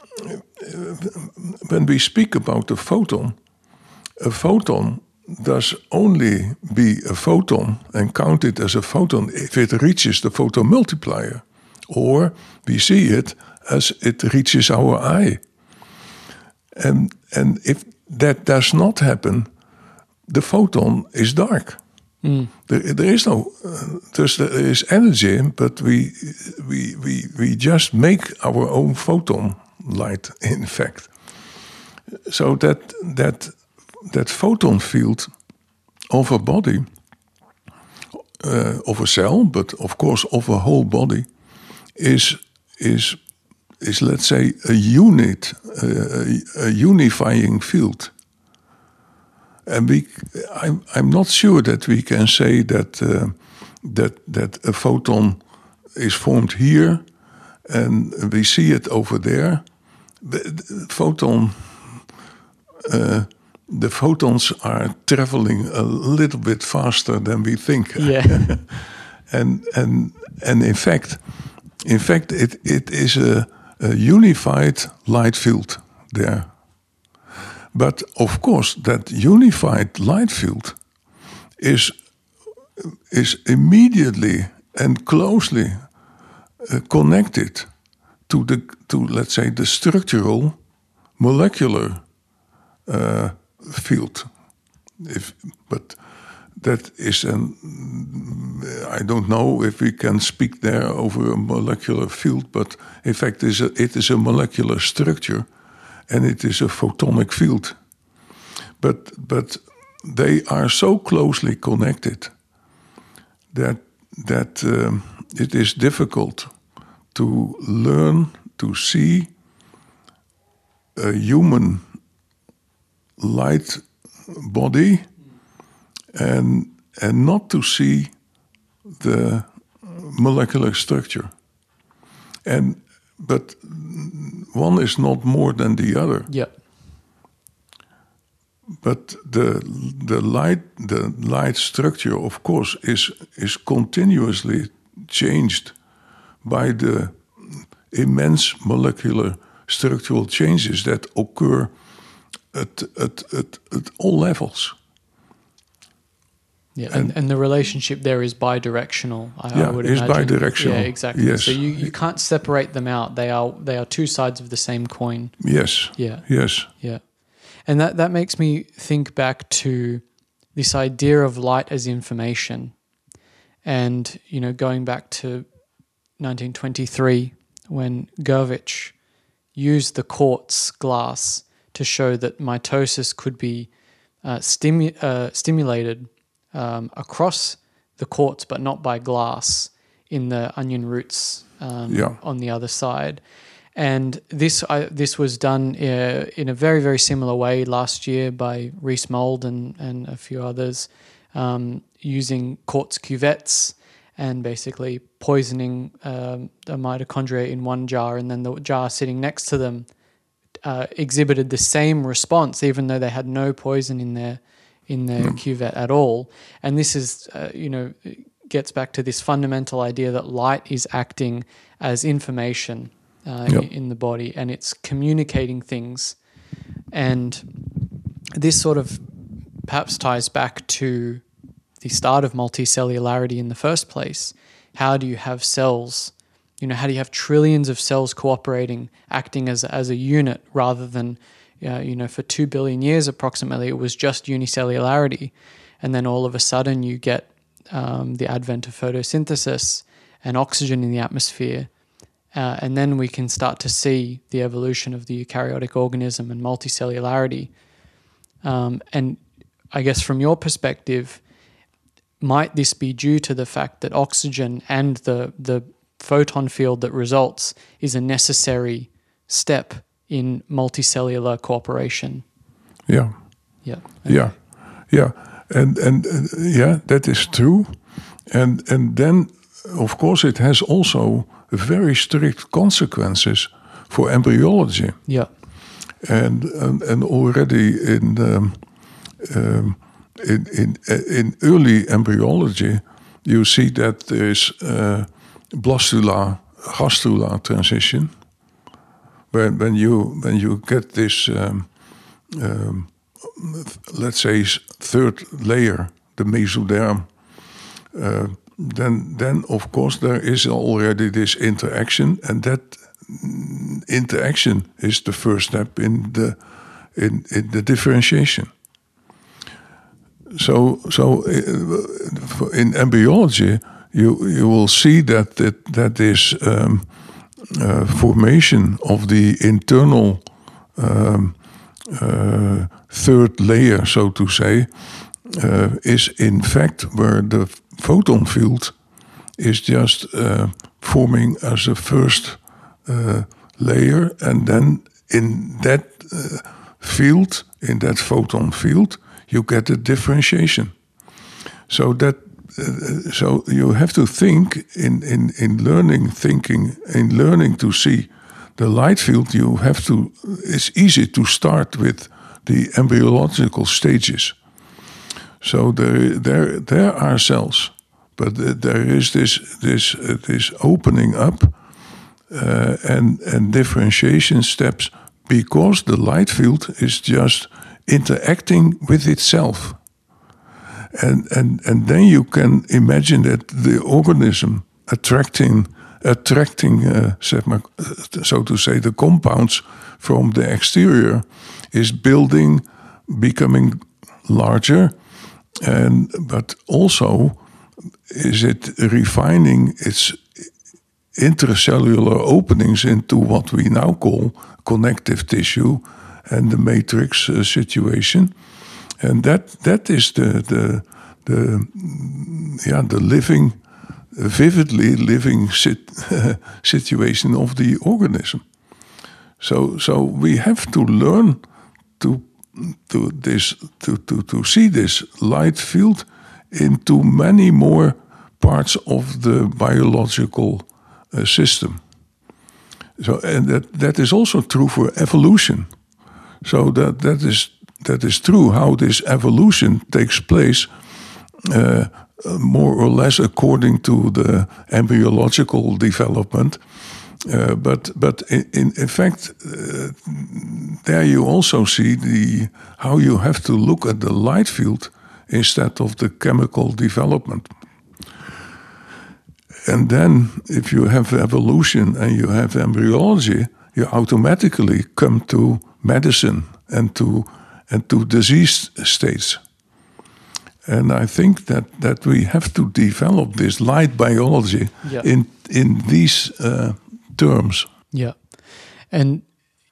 when we speak about the photon, a photon does only be a photon and count it as a photon if it reaches the photomultiplier, or we see it as it reaches our eye. And, and if that does not happen, the photon is dark. Mm. There, there is no, uh, there's, there is energy, but we, we, we, we just make our own photon light, in fact. So that, that, that photon field of a body, uh, of a cell, but of course of a whole body, is, is, is let's say, a unit, uh, a, a unifying field. And we, I'm, I'm not sure that we can say that, uh, that, that a photon is formed here and we see it over there. The, the photon, uh, the photons are traveling a little bit faster than we think. Yeah. and and and in fact, in fact, it it is a, a unified light field there. But of course, that unified light field is is immediately and closely uh, connected to the to let's say the structural molecular uh, field. If but that is an I don't know if we can speak there over a molecular field, but in fact it is a, it is a molecular structure and it is a photonic field. But but they are so closely connected that that um, it is difficult to learn to see a human light body and and not to see the molecular structure. And but one is not more than the other. Yeah. But the the light the light structure, of course, is is continuously changed by the immense molecular structural changes that occur at at at, at all levels. Yeah, and, and the relationship there is bidirectional. I, Yeah, I would is imagine. bidirectional. Yeah, exactly. Yes. So you, you can't separate them out. They are they are two sides of the same coin. Yes. Yeah. Yes. Yeah. And that, that makes me think back to this idea of light as information. And, you know, going back to nineteen twenty-three, when Gervich used the quartz glass to show that mitosis could be uh, stimu- uh, stimulated um, across the quartz, but not by glass in the onion roots um, yeah. on the other side. And this I, this was done uh, in a very, very similar way last year by Reese Mould and, and a few others, um, using quartz cuvettes and basically poisoning um, the mitochondria in one jar, and then the jar sitting next to them uh, exhibited the same response, even though they had no poison in their in their mm. cuvette at all. And this is, uh, you know, gets back to this fundamental idea that light is acting as information uh, yep. in, in the body, and it's communicating things. And this sort of perhaps ties back to the start of multicellularity in the first place. How do you have cells, you know, how do you have trillions of cells cooperating, acting as, as a unit rather than, uh, you know, for two billion years approximately, it was just unicellularity. And then all of a sudden you get um, the advent of photosynthesis and oxygen in the atmosphere. Uh, and then we can start to see the evolution of the eukaryotic organism and multicellularity. Um, and I guess from your perspective, might this be due to the fact that oxygen and the the photon field that results is a necessary step in multicellular cooperation? Yeah. Yeah. Okay. Yeah. Yeah. And and uh, yeah, that is true. And and then of course it has also very strict consequences for embryology. Yeah. And and, and already in um, um, In, in in early embryology, you see that there is uh, blastula-gastrula transition. When when you when you get this, um, um, let's say third layer, the mesoderm, uh, then then of course there is already this interaction, and that interaction is the first step in the in in the differentiation. So, so in embryology, you you will see that that that is um, uh, formation of the internal um, uh, third layer, so to say, uh, is in fact where the photon field is just uh, forming as a first uh, layer, and then in that uh, field, in that photon field, you get a differentiation. So that, uh, so you have to think in, in, in learning thinking, in learning to see the light field. You have to. It's easy to start with the embryological stages. So there, there, there are cells, but there is this this uh, this opening up uh, and and differentiation steps, because the light field is just interacting with itself. And, and, and then you can imagine that the organism attracting, attracting uh, so to say, the compounds from the exterior is building, becoming larger, and but also is it refining its intracellular openings into what we now call connective tissue and the matrix uh, situation, and that that is the the the yeah the living, vividly living sit, situation of the organism. So so we have to learn to to this to to to see this light field into many more parts of the biological uh, system. So and that that is also true for evolution. So that, that is that is true how this evolution takes place, uh, more or less according to the embryological development. Uh, but but in, in, in fact, uh, there you also see the how you have to look at the light field instead of the chemical development. And then if you have evolution and you have embryology, you automatically come to medicine and to and to disease states. And I think that, that we have to develop this light biology yeah. in in these uh, terms. Yeah, and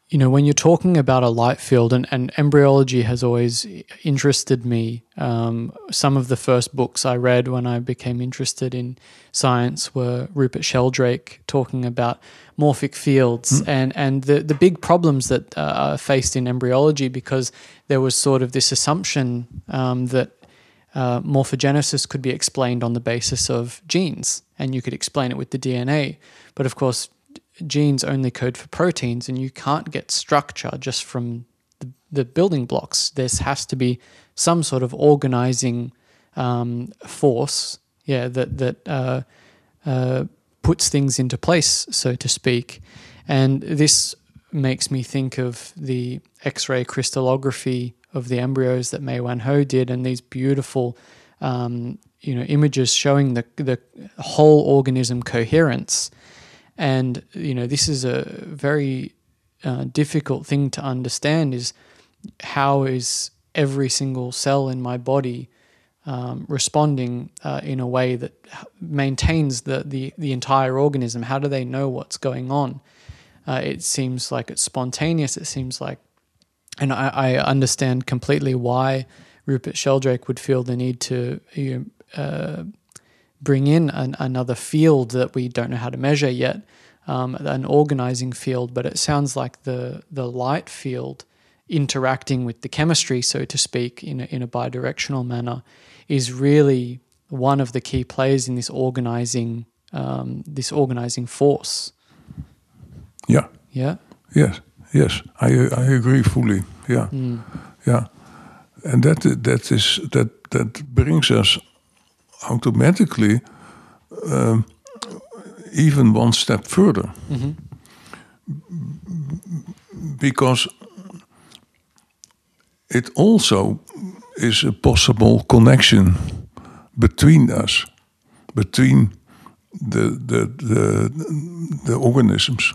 you know, when you're talking about a light field, and, and embryology has always interested me. Um, some of the first books I read when I became interested in science were Rupert Sheldrake talking about morphic fields mm. and, and the, the big problems that uh, are faced in embryology, because there was sort of this assumption um, that uh, morphogenesis could be explained on the basis of genes, and you could explain it with the D N A. But of course, genes only code for proteins, and you can't get structure just from the, the building blocks. There has to be some sort of organizing um, force, yeah, that that uh, uh, puts things into place, so to speak. And this makes me think of the X-ray crystallography of the embryos that Mei Wan Ho did, and these beautiful, um, you know, images showing the the whole organism coherence. And, you know, this is a very uh, difficult thing to understand, is how is every single cell in my body um, responding uh, in a way that maintains the, the, the entire organism? How do they know what's going on? Uh, it seems like it's spontaneous. It seems like, and I, I understand completely why Rupert Sheldrake would feel the need to you know, uh, bring in an, another field that we don't know how to measure yet, um, an organizing field. But it sounds like the the light field interacting with the chemistry, so to speak, in a, in a bidirectional manner, is really one of the key players in this organizing um, this organizing force. Yeah. Yeah. Yes. Yes. I I agree fully. Yeah. Mm. Yeah. And that that is that that brings us automatically um, even one step further, mm-hmm. because it also is a possible connection between us, between the the the, the organisms.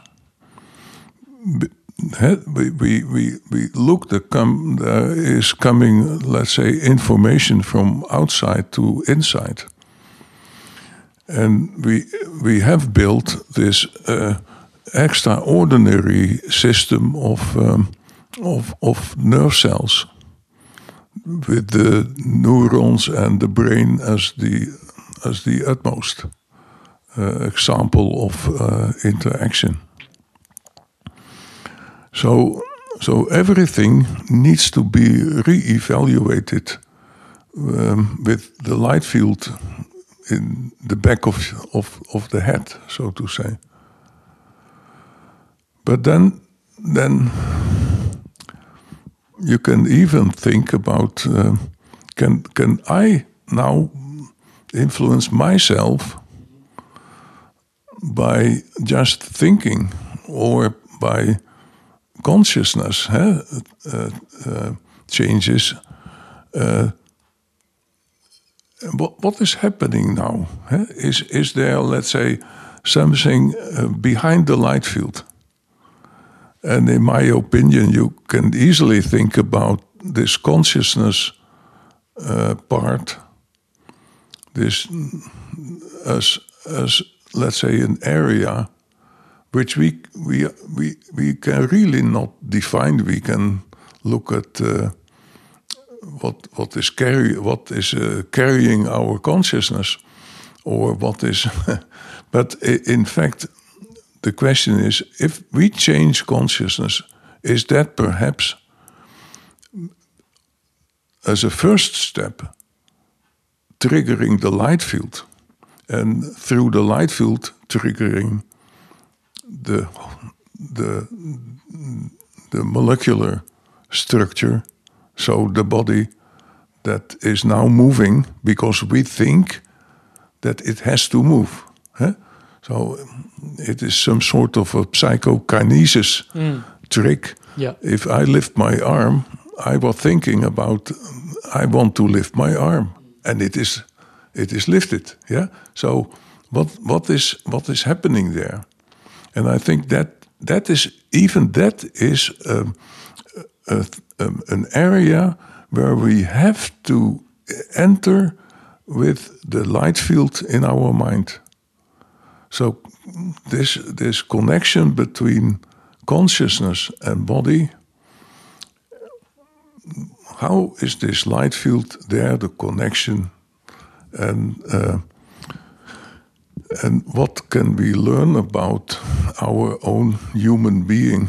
We we we we look the come there is coming, let's say, information from outside to inside, and we we have built this uh, extraordinary system of um, of of nerve cells, with the neurons and the brain as the as the utmost uh, example of uh, interaction. So, so everything needs to be re-evaluated um, with the light field in the back of, of of the head, so to say. But then, then you can even think about: uh, can can I now influence myself by just thinking, or by consciousness huh, uh, uh, changes? Uh, what what is happening now? Huh? Is is there, let's say, something uh, behind the light field? And in my opinion, you can easily think about this consciousness uh, part, this as as let's say an area which we we we we can really not define. We can look at uh, what what is carry what is uh, carrying our consciousness, or what is. But in fact, the question is: if we change consciousness, is that perhaps, as a first step, triggering the light field, and through the light field triggering the the the molecular structure, so the body that is now moving because we think that it has to move. Huh? So it is some sort of a psychokinesis mm. trick. Yeah. If I lift my arm, I was thinking about I want to lift my arm, and it is it is lifted. Yeah. So what what is what is happening there? And I think that that is even that is um, a, a, an area where we have to enter with the light field in our mind. So this this connection between consciousness and body, how is this light field there, the connection, and uh, and what can we learn about our own human being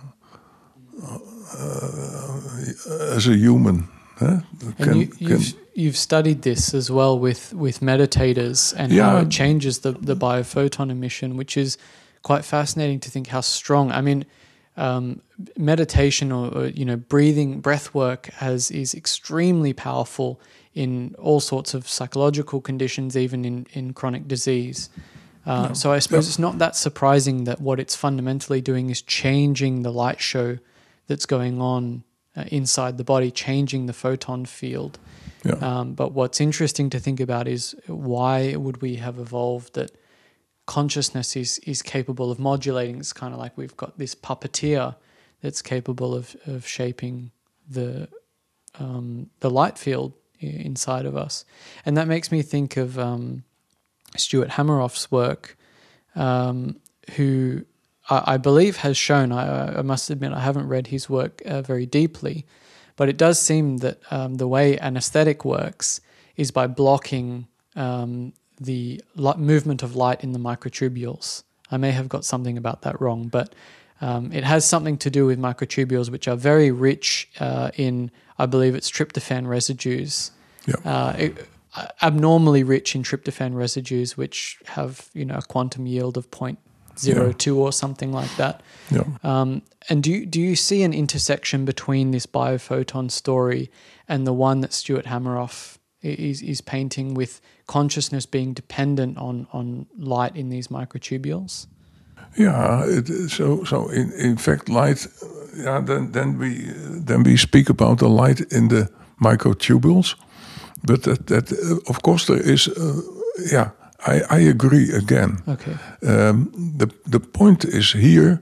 uh, as a human? Huh? And Can, you, you've, can, you've studied this as well with, with meditators and Yeah. how it changes the, the biophoton emission, which is quite fascinating to think how strong. I mean, um, meditation or, or you know breathing, breath work has is extremely powerful in all sorts of psychological conditions, even in, in chronic disease. Uh, No. So I suppose Yeah. it's not that surprising that what it's fundamentally doing is changing the light show that's going on uh, inside the body, changing the photon field. yeah. Um, but what's interesting to think about is why would we have evolved that consciousness is is capable of modulating? It's kind of like we've got this puppeteer that's capable of, of shaping the um, the light field i- inside of us. And that makes me think of um, Stuart Hameroff's work, um, who I, I believe has shown, I, I must admit I haven't read his work uh, very deeply, but it does seem that um, the way anesthetic works is by blocking um, the li- movement of light in the microtubules. I may have got something about that wrong, but um, it has something to do with microtubules, which are very rich uh, in, I believe it's tryptophan residues. Yeah. Uh, it, abnormally rich in tryptophan residues, which have, you know, a quantum yield of zero point zero two or something like that. Yeah. Um, and do you, do you see an intersection between this biophoton story and the one that Stuart Hameroff is is painting with consciousness being dependent on on light in these microtubules? Yeah, it, so so in, in fact, light. Yeah, then then we then we speak about the light in the microtubules, but that that uh, of course there is. Uh, yeah, I I agree again. Okay. Um, the the point is here.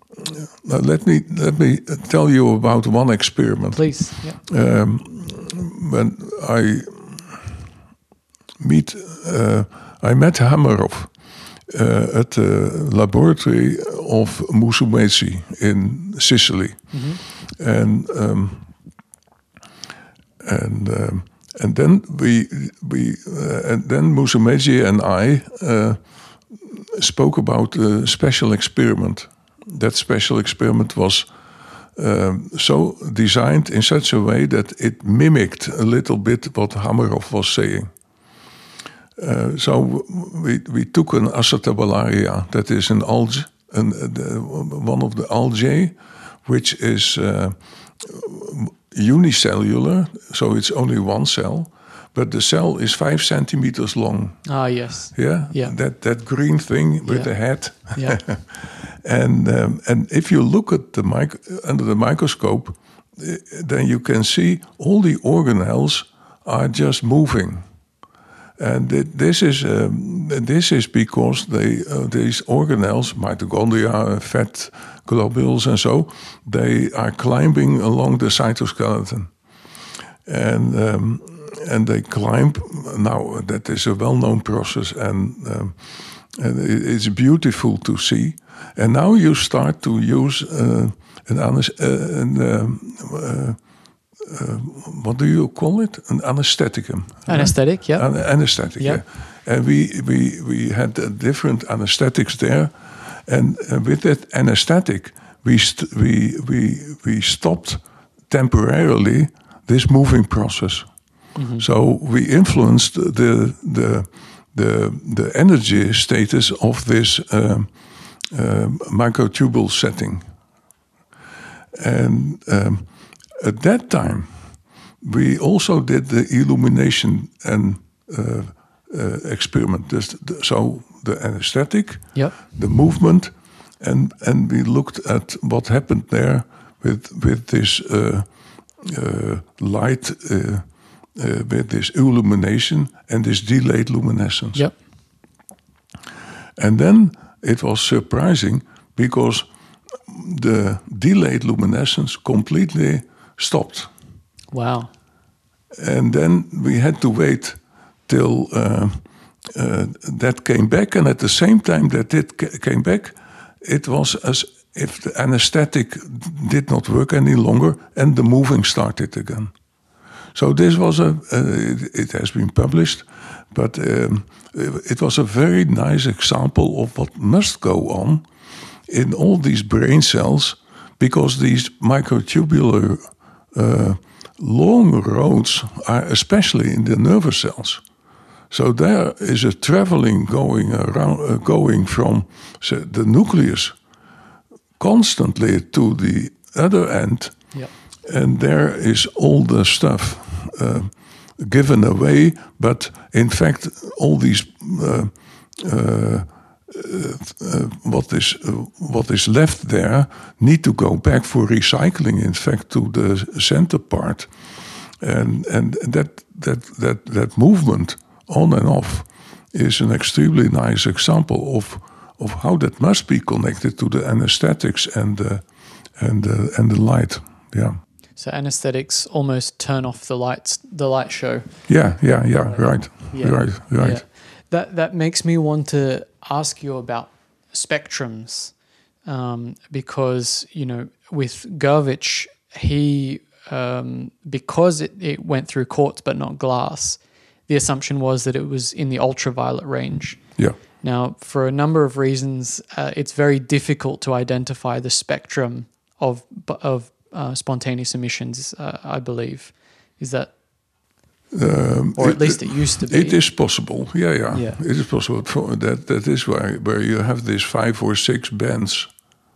Uh, let me let me tell you about one experiment. Please. Yeah. Um, when I meet, uh, I met Hameroff uh, at the laboratory of Musumeci in Sicily, Mm-hmm. and um, and um, and then we we uh, and then Musumeci and I uh, spoke about a special experiment. That special experiment was um, so designed in such a way that it mimicked a little bit what Hameroff was saying. Uh, so we we took an acetabularia, that is an algae, an, uh, the, one of the algae, which is uh, unicellular, so it's only one cell, but the cell is five centimeters long. Ah, yes. Yeah, Yeah. That that green thing with Yeah. the head. Yeah. And um, and if you look at the mic under the microscope, uh, then you can see all the organelles are just moving. And it, this is um, this is because they uh, these organelles, mitochondria, fat globules, and so they are climbing along the cytoskeleton, and um, and they climb. Now that is a well-known process, and, um, and it, it's beautiful to see. And now you start to use uh, an, anes- uh, an um, uh, uh, what do you call it? An anestheticum. Anesthetic, yeah. An- anesthetic, Yeah. yeah. And we we we had uh, different anesthetics there, and uh, with that anesthetic, we st- we we we stopped temporarily this moving process. So we influenced the the the the energy status of this um, uh, microtubule setting, and um, at that time we also did the illumination and uh, uh, experiment. This, the, so the anesthetic, Yep. the movement, and and we looked at what happened there with with this uh, uh, light. Uh, Uh, with this illumination and this delayed luminescence. Yep. And then it was surprising because the delayed luminescence completely stopped. Wow. And then we had to wait till uh, uh, that came back. And at the same time that it ca- came back, it was as if the anesthetic did not work any longer and the moving started again. So this was a, uh, it, it has been published, but um, it was a very nice example of what must go on in all these brain cells, because these microtubular uh, long roads are especially in the nervous cells. So there is a traveling going around, uh, going from say, the nucleus constantly to the other end, Yeah. and there is all the stuff uh, given away. But in fact, all these uh, uh, uh, what is uh, what is left there need to go back for recycling. In fact, to the center part, and and that that that that movement on and off is an extremely nice example of of how that must be connected to the anesthetics and the and the, and the light. Yeah. So anesthetics almost turn off the lights, the light show. Yeah, yeah, yeah. Right, Yeah. right, right. Yeah. That that makes me want to ask you about spectrums, um, because you know with Gervich, he um, because it, it went through quartz but not glass. The assumption was that it was in the ultraviolet range. Yeah. Now, for a number of reasons, uh, it's very difficult to identify the spectrum of of uh, spontaneous emissions. Uh, I believe, is that, Um, or at it, least it used to be. It is possible. Yeah, yeah. Yeah. It is possible. For that that is where where you have these five or six bands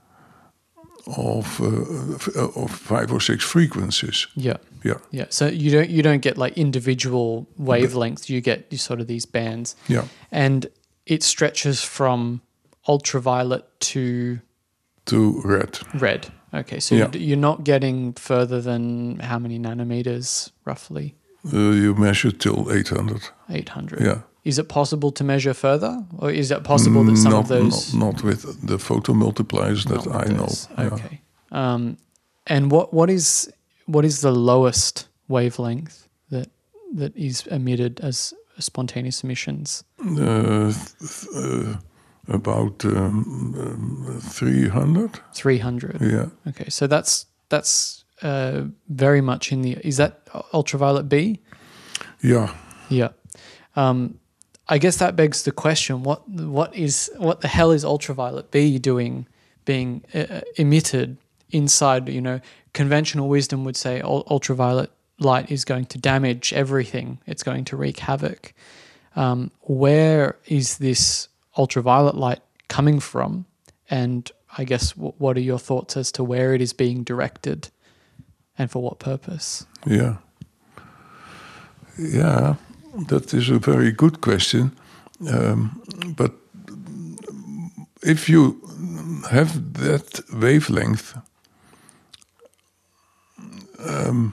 of uh, of five or six frequencies. Yeah. Yeah. Yeah. So you don't you don't get like individual wavelengths. You get you sort of these bands. Yeah. And it stretches from ultraviolet to To red. red. Okay. So Yeah. you're not getting further than how many nanometers roughly? Uh, you measure till eight hundred. eight hundred. Yeah. Is it possible to measure further, or is it possible that some not, of those not, not with the photomultipliers that not with I know. those? Yeah. Okay. Um, and what what is what is the lowest wavelength that that is emitted as spontaneous emissions? Uh, th- uh, about um, um, three hundred. three hundred. Yeah. Okay, so that's that's uh, very much in the. Is that ultraviolet B? Yeah. Yeah. Um, I guess that begs the question: what what is what the hell is ultraviolet B doing, being uh, emitted inside? You know, conventional wisdom would say ul- ultraviolet light is going to damage everything. It's going to wreak havoc. Um, where is this ultraviolet light coming from? And I guess w- what are your thoughts as to where it is being directed, and for what purpose? Yeah. Yeah, that is a very good question. Um, but if you have that wavelength, um,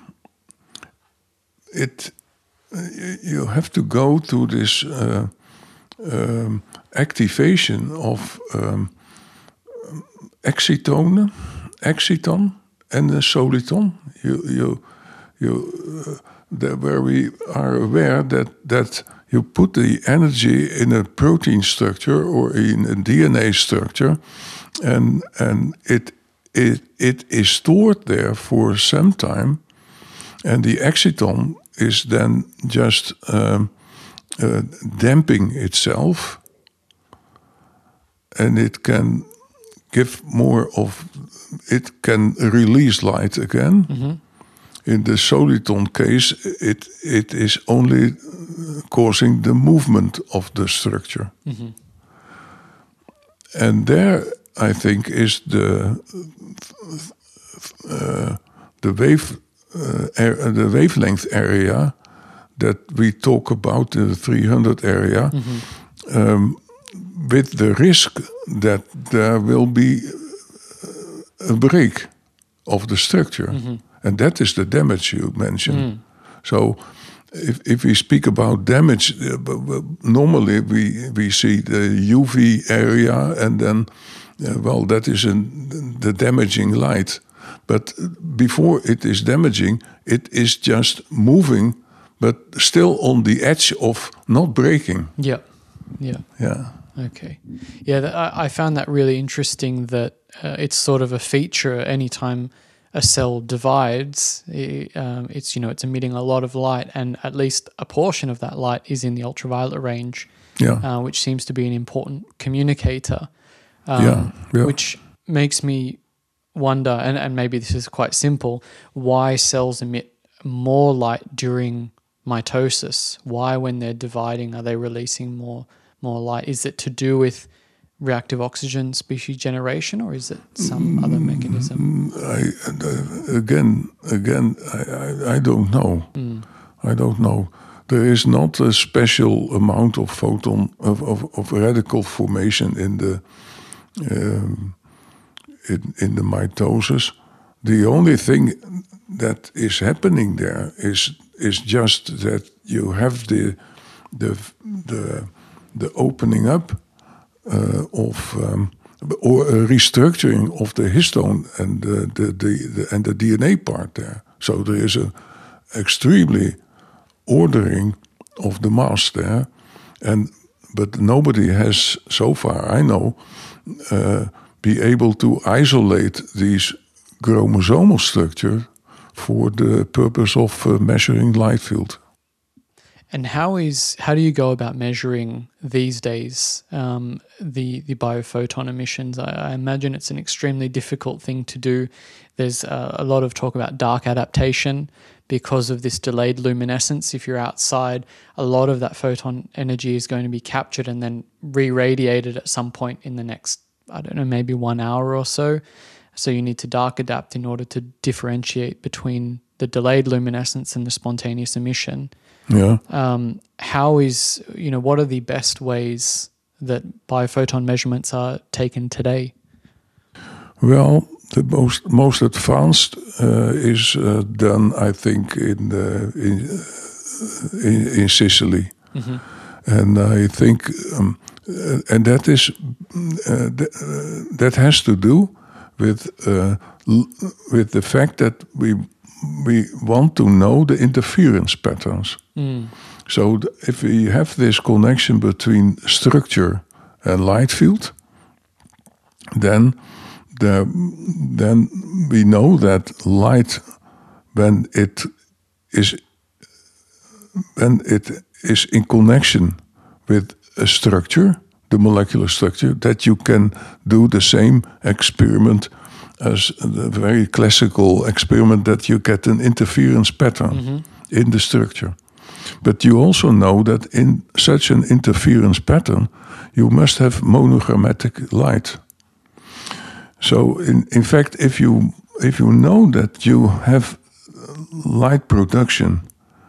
it you have to go to this uh, um, activation of um, excitone, exciton, and a soliton. You you you. Uh, That where we are aware that, that you put the energy in a protein structure or in a D N A structure, and and it it it is stored there for some time, and the exciton is then just um, uh, damping itself, and it can give more of, it can release light again. Mm-hmm. In the soliton case, it it is only causing the movement of the structure. Mm-hmm. And there, I think, is the uh, the wave uh, er, the wavelength area that we talk about, the three hundred area, mm-hmm. um, with the risk that there will be a break of the structure. Mm-hmm. And that is the damage you mentioned. Mm. So if, if we speak about damage, uh, normally we, we see the U V area, and then, uh, well, that is an, the damaging light. But before it is damaging, it is just moving, but still on the edge of not breaking. Yeah, yeah. Yeah. Okay. Yeah, th- I, I found that really interesting that uh, it's sort of a feature anytime a cell divides, it, um, it's, you know, it's emitting a lot of light, and at least a portion of that light is in the ultraviolet range, Yeah. uh, which seems to be an important communicator, um, Yeah, yeah. which makes me wonder, and, and maybe this is quite simple, why cells emit more light during mitosis? Why, when they're dividing, are they releasing more more light? Is it to do with reactive oxygen species generation, or is it some other mechanism? I, uh, again, again, I, I, I don't know. Mm. I don't know. There is not a special amount of photon of, of, of radical formation in the um, in, in the mitosis. The only thing that is happening there is is just that you have the the the the opening up uh, of um, or a restructuring of the histone and the, the, the, the and the D N A part there. So there is a extremely ordering of the mass there, and but nobody has so far I know uh, be able to isolate these chromosomal structure for the purpose of uh, measuring light field. And how is how do you go about measuring these days um, the the biophoton emissions? I, I imagine it's an extremely difficult thing to do. There's uh, a lot of talk about dark adaptation because of this delayed luminescence. If you're outside, a lot of that photon energy is going to be captured and then re-radiated at some point in the next, I don't know, maybe one hour or so. So you need to dark adapt in order to differentiate between the delayed luminescence and the spontaneous emission. Yeah. Um, how is, you know, what are the best ways that biophoton measurements are taken today? Well, the most most advanced uh, is uh, done, I think, in the, in, uh, in in Sicily, Mm-hmm. and I think, um, uh, and that is uh, th- uh, that has to do with uh, l- with the fact that we we want to know the interference patterns. Mm. So th- if we have this connection between structure and light field, then the, then we know that light, when it is when it is in connection with a structure, the molecular structure, that you can do the same experiment as the very classical experiment that you get an interference pattern Mm-hmm. in the structure. But you also know that in such an interference pattern, you must have monogrammatic light. So, in, in fact, if you if you know that you have light production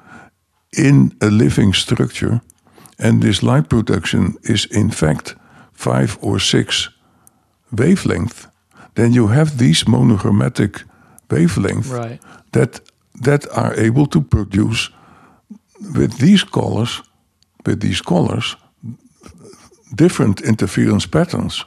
in a living structure, and this light production is in fact five or six wavelength, then you have these monogrammatic wavelengths Right. that that are able to produce with these colors, with these colors, different interference patterns.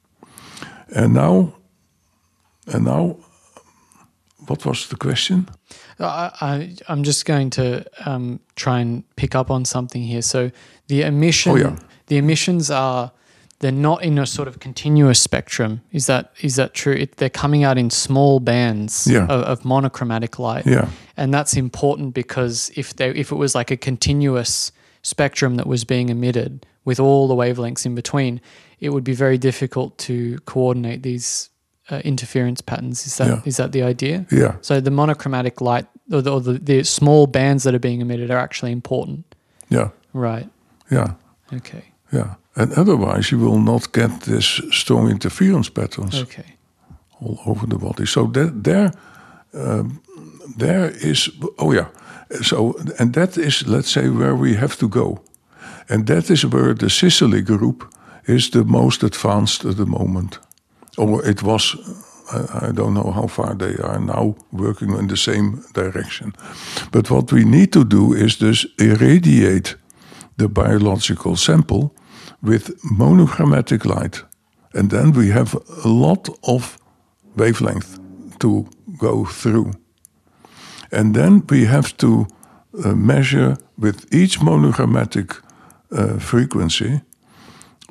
And now, and now, what was the question? I, I, I'm just going to um, try and pick up on something here. So the emission, Oh, yeah. the emissions are, they're not in a sort of continuous spectrum. Is that is that true? It, they're coming out in small bands Yeah. of, of monochromatic light. Yeah. And that's important because if they if it was like a continuous spectrum that was being emitted with all the wavelengths in between, it would be very difficult to coordinate these uh, interference patterns. Is that Yeah. is that the idea? Yeah. So the monochromatic light or, the, or the, the small bands that are being emitted are actually important. Yeah. Right. Yeah. Okay. Yeah. And otherwise, you will not get this strong interference patterns Okay. all over the body. So that there, um, there is. Oh yeah. So and that is, let's say, where we have to go, and that is where the Sicily group is the most advanced at the moment. Or it was. I, I don't know how far they are now working in the same direction. But what we need to do is dus irradiate the biological sample with monogrammatic light. And then we have a lot of wavelength to go through. And then we have to uh, measure with each monogrammatic uh, frequency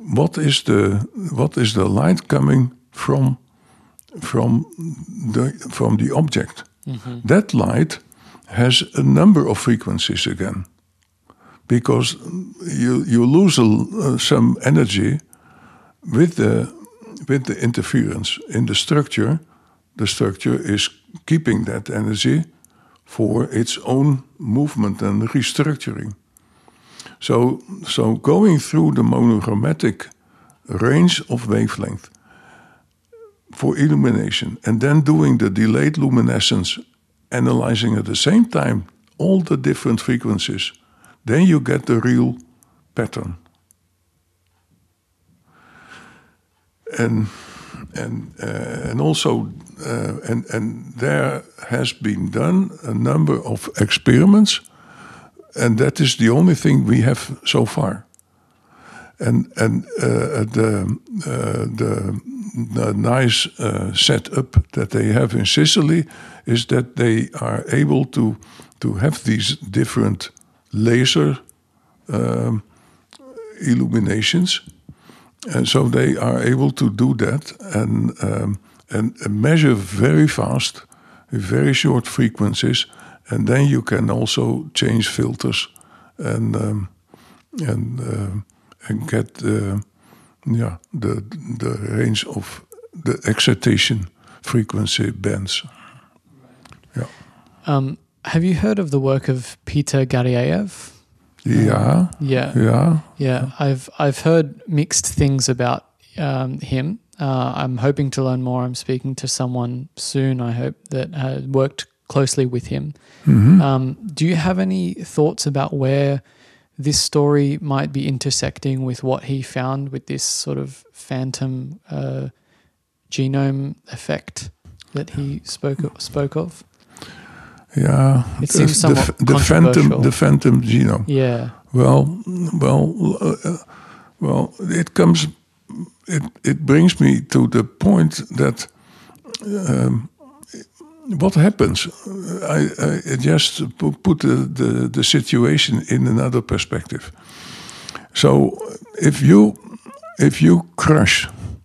what is the what is the light coming from from the from the object? Mm-hmm. That light has a number of frequencies again, because you you lose a, uh, some energy with the with the interference in the structure. The structure is keeping that energy for its own movement and restructuring. So, so going through the monogrammatic range of wavelength for illumination, and then doing the delayed luminescence, analyzing at the same time all the different frequencies, then you get the real pattern. And and uh, and also uh, and and there has been done a number of experiments, and that is the only thing we have so far. And and uh, the uh, the the nice uh, setup that they have in Sicily is that they are able to to have these different laser um, illuminations. And so they are able to do that and um, and measure very fast, very short frequencies, and then you can also change filters and um, and uh, and get uh, yeah the the range of the excitation frequency bands. Yeah. Um, have you heard of the work of Peter Garyaev? Yeah, um, yeah, yeah, yeah. I've I've heard mixed things about um, him. Uh, I'm hoping to learn more. I'm speaking to someone soon, I hope, that has worked closely with him. Mm-hmm. Um, do you have any thoughts about where this story might be intersecting with what he found with this sort of phantom uh, genome effect that he spoke spoke of? Yeah, it seems somewhat the, the phantom, the phantom genome. Yeah. Well, well, uh, well. It comes. It it brings me to the point that um, what happens. I, I just put the, the the situation in another perspective. So if you if you crush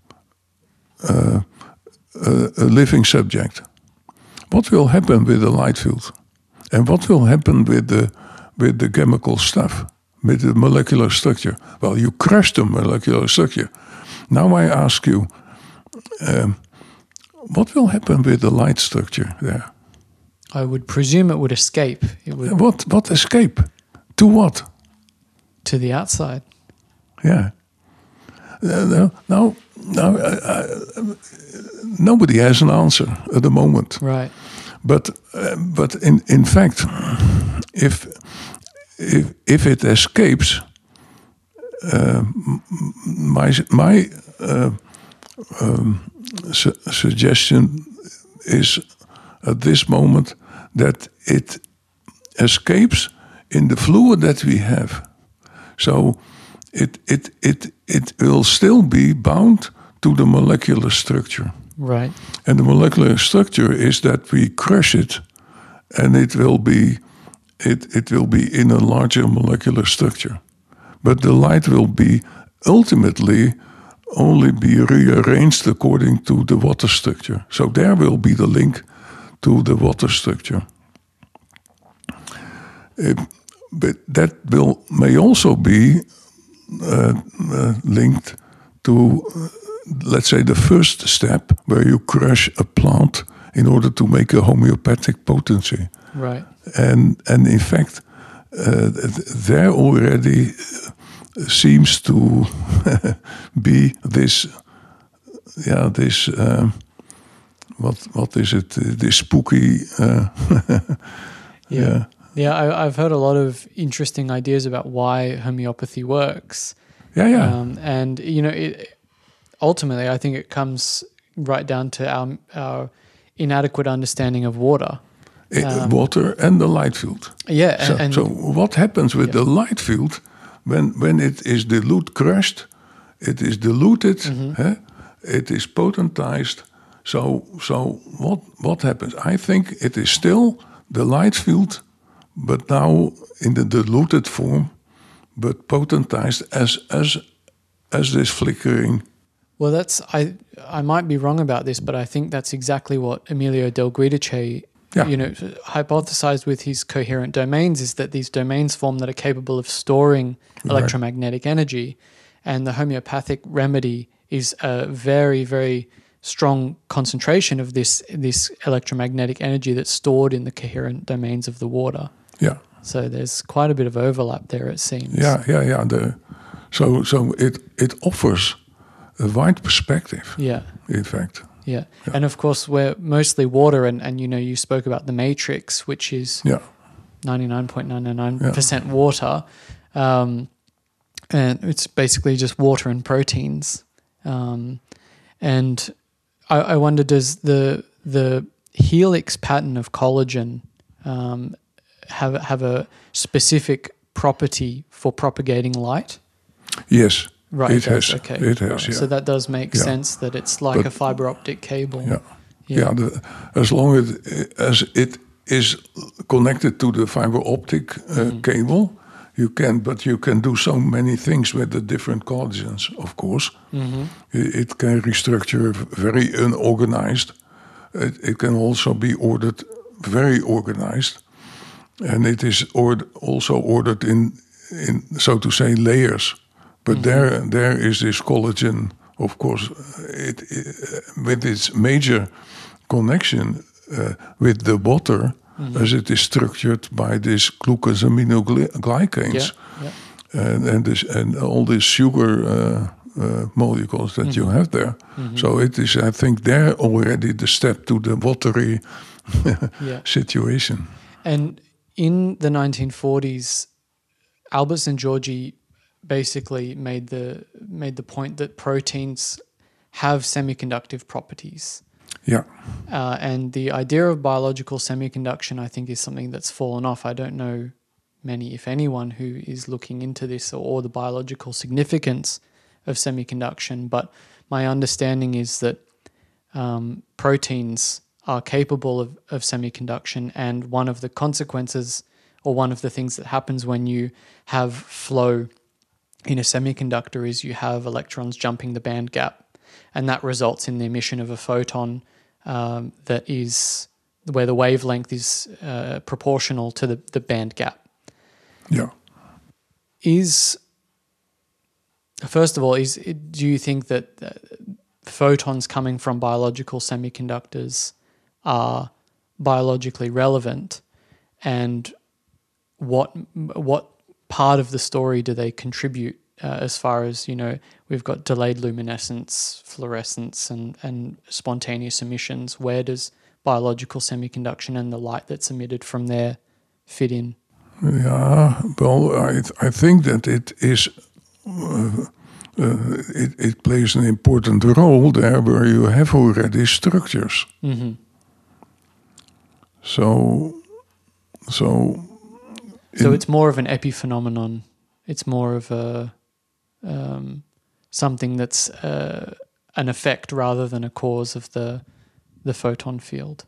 uh, a, a living subject, what will happen with the light field? And what will happen with the with the chemical stuff, with the molecular structure? Well, you crush the molecular structure. Now I ask you, um, what will happen with the light structure there? I would presume it would escape. It would what what escape? To what? To the outside. Yeah. Uh, now, now, now uh, uh, nobody has an answer at the moment. Right. But uh, but in in fact, if if if it escapes, uh, my my uh, um, su suggestion is at this moment that it escapes in the fluid that we have. So it it it it will still be bound to the molecular structure. Right. And the molecular structure is that we crush it, and it will be it it will be in a larger molecular structure. But the light will be ultimately only be rearranged according to the water structure. So there will be the link to the water structure. It, but that will may also be uh, uh, linked to uh, let's say the first step where you crush a plant in order to make a homeopathic potency. Right. And and in fact, uh, there already seems to be this, yeah, this, uh, what what is it? This spooky. Uh, yeah. yeah. Yeah, I, I've heard a lot of interesting ideas about why homeopathy works. Yeah, yeah. Um, and you know, it, ultimately, I think it comes right down to our our inadequate understanding of water. Um, water and the light field. Yeah. So, and, so what happens with yeah. the light field when when it is dilute crushed? It is diluted. Mm-hmm. eh? It is potentized. So so what what happens? I think it is still the light field, but now in the diluted form, but potentized as as as this flickering. Well, that's I. I might be wrong about this, but I think that's exactly what Emilio del Guidice, Yeah. you know, hypothesized with his coherent domains, is that these domains form that are capable of storing electromagnetic energy, and the homeopathic remedy is a very, very strong concentration of this this electromagnetic energy that's stored in the coherent domains of the water. Yeah. So there's quite a bit of overlap there, it seems. Yeah, yeah, yeah. The, so so it, it offers a wide perspective, Yeah. in fact. Yeah. yeah. And of course, we're mostly water, and, and you know, you spoke about the matrix, which is Yeah. ninety-nine point nine nine nine percent yeah. water. Um, and it's basically just water and proteins. Um, and I, I wonder, does the the helix pattern of collagen um, have have a specific property for propagating light? Yes, right. It, it has. Okay. It has. Right. Yeah. So that does make yeah. sense. That it's like but, a fiber optic cable. Yeah. Yeah. yeah the, as long as as it is connected to the fiber optic uh, mm-hmm. cable, you can. But you can do so many things with the different collagens. Of course, mm-hmm. it, it can restructure very unorganized. It, it can also be ordered very organized. And it is or, also ordered in, in, so to say, layers. But mm-hmm. there, there is this collagen, of course, it, it, with its major connection uh, with the water, mm-hmm. as it is structured by these glucosaminoglycans, yeah, yeah. and and, this, and all these sugar uh, uh, molecules that mm-hmm. you have there. Mm-hmm. So it is, I think, there already the step to the watery yeah. situation. And in the nineteen forties, Albert Szent-Györgyi basically made the made the point that proteins have semiconductive properties. Yeah. Uh, and the idea of biological semiconduction, I think, is something that's fallen off. I don't know many, if anyone, who is looking into this or, or the biological significance of semiconduction. But my understanding is that um, proteins are capable of, of semiconduction, and one of the consequences or one of the things that happens when you have flow in a semiconductor is you have electrons jumping the band gap, and that results in the emission of a photon um, that is where the wavelength is uh, proportional to the, the band gap. Yeah. Is, first of all, is do you think that uh, photons coming from biological semiconductors are biologically relevant, and what what part of the story do they contribute uh, as far as, you know, we've got delayed luminescence, fluorescence, and, and spontaneous emissions. Where does biological semiconduction and the light that's emitted from there fit in? Yeah, well, I I think that it is uh, uh, it, it plays an important role there where you have already structures. Mm-hmm. So, so, so it's more of an epiphenomenon. It's more of a um, something that's uh, an effect rather than a cause of the the photon field.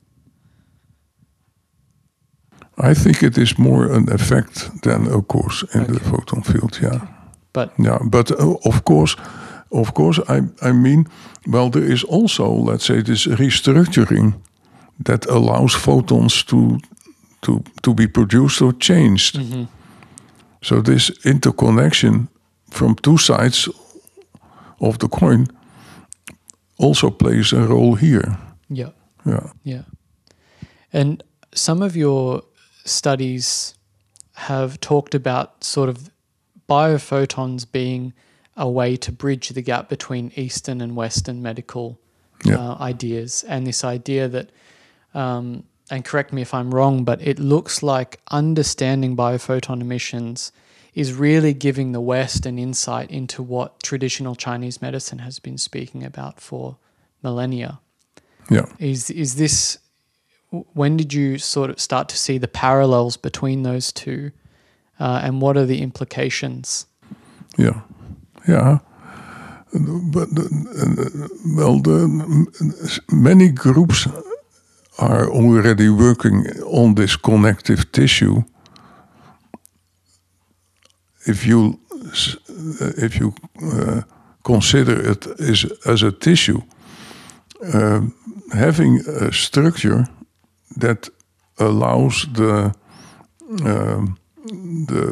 I think it is more an effect than a cause in okay. the photon field. Yeah, okay. but yeah, but uh, of course, of course, I I mean, well, there is also, let's say, this restructuring that allows photons to to to be produced or changed. Mm-hmm. So this interconnection from two sides of the coin also plays a role here. Yeah. Yeah. Yeah. And some of your studies have talked about sort of biophotons being a way to bridge the gap between Eastern and Western medical yeah. uh, ideas, and this idea that Um, and correct me if I'm wrong, but it looks like understanding biophoton emissions is really giving the West an insight into what traditional Chinese medicine has been speaking about for millennia. Yeah. Is is this, when did you sort of start to see the parallels between those two, uh, and what are the implications? Yeah, yeah. But uh, well, the many groups are already working on this connective tissue. If you if you uh, consider it as, as a tissue, uh, having a structure that allows the uh, the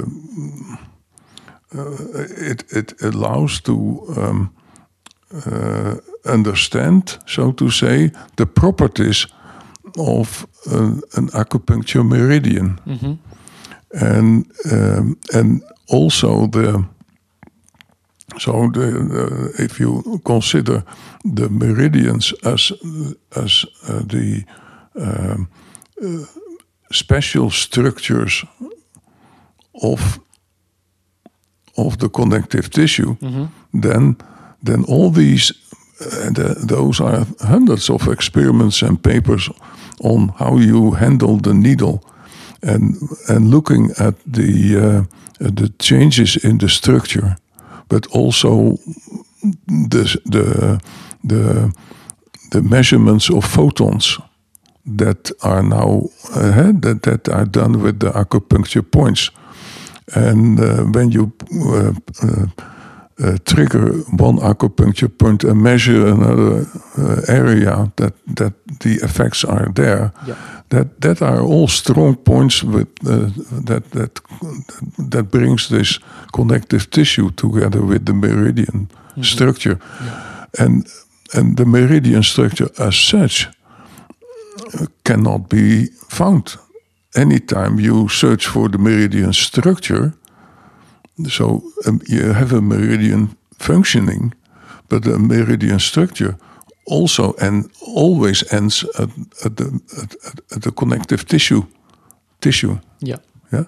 uh, it it allows to um, uh, understand, so to say, the properties of an, an acupuncture meridian, mm-hmm. and um, and also the so the, the if you consider the meridians as as uh, the um, uh, special structures of of the connective tissue, mm-hmm. then then all these uh, the, those are hundreds of experiments and papers on how you handle the needle, and and looking at the uh, the changes in the structure, but also the the the the measurements of photons that are now uh, that that are done with the acupuncture points, and uh, when you uh, uh, uh, trigger one acupuncture point and measure another uh, area, that that the effects are there. Yeah. That that are all strong points with uh, that that that brings this connective tissue together with the meridian mm-hmm. structure, yeah. and and the meridian structure as such cannot be found. Anytime you search for the meridian structure, so um, you have a meridian functioning, but the meridian structure also and always ends at, at the at, at the connective tissue. Tissue. Yeah. Yeah.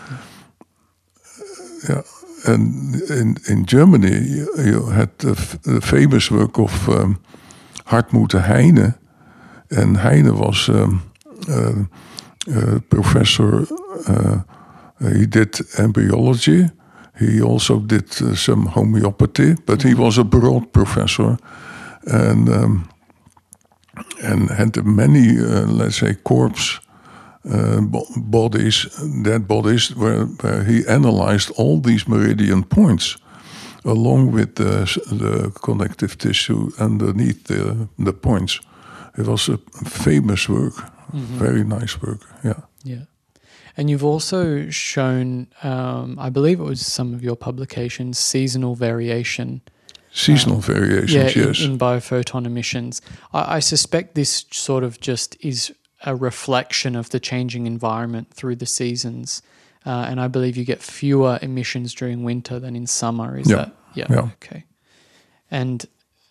Yeah. And in in Germany, you, you had the, the famous work of um, Hartmut Heine. And Heine was um, uh, uh, professor. Uh, he did embryology. He also did uh, some homeopathy, but he was a broad professor, and um, and had many, uh, let's say, corpse uh, bodies, dead bodies, where, where he analyzed all these meridian points, along with the, the connective tissue underneath the, the points. It was a famous work, mm-hmm. very nice work, yeah. Yeah. And you've also shown, um, I believe it was some of your publications, seasonal variation. Seasonal um, variations, yeah, yes. In, in biophoton emissions. I, I suspect this sort of just is a reflection of the changing environment through the seasons. Uh, and I believe you get fewer emissions during winter than in summer. Is yeah. that? Yeah. yeah. Okay. And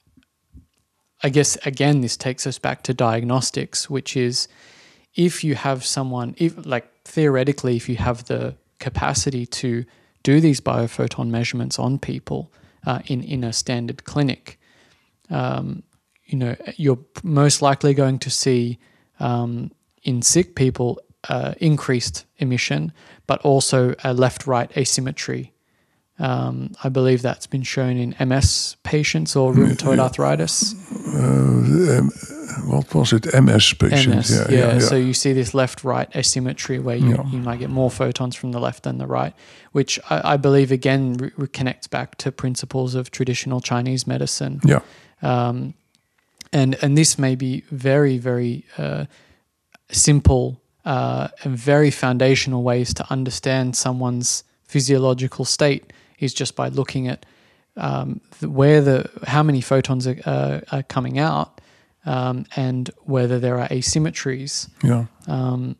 I guess, again, this takes us back to diagnostics, which is if you have someone, if, like theoretically, if you have the capacity to do these biophoton measurements on people uh, in, in a standard clinic, um, you know, you're most likely going to see um, in sick people uh, increased emission, but also a left-right asymmetry. Um, I believe that's been shown in M S patients or rheumatoid yeah. arthritis. Uh, um, what was it? M S patients. M S, yeah, yeah, yeah, yeah. So you see this left-right asymmetry where you, yeah. you might get more photons from the left than the right, which I, I believe, again, re- re- connects back to principles of traditional Chinese medicine. Yeah. Um, and, and this may be very, very uh, simple uh, and very foundational ways to understand someone's physiological state is just by looking at um, the, where the how many photons are, uh, are coming out um, and whether there are asymmetries. Yeah. Um,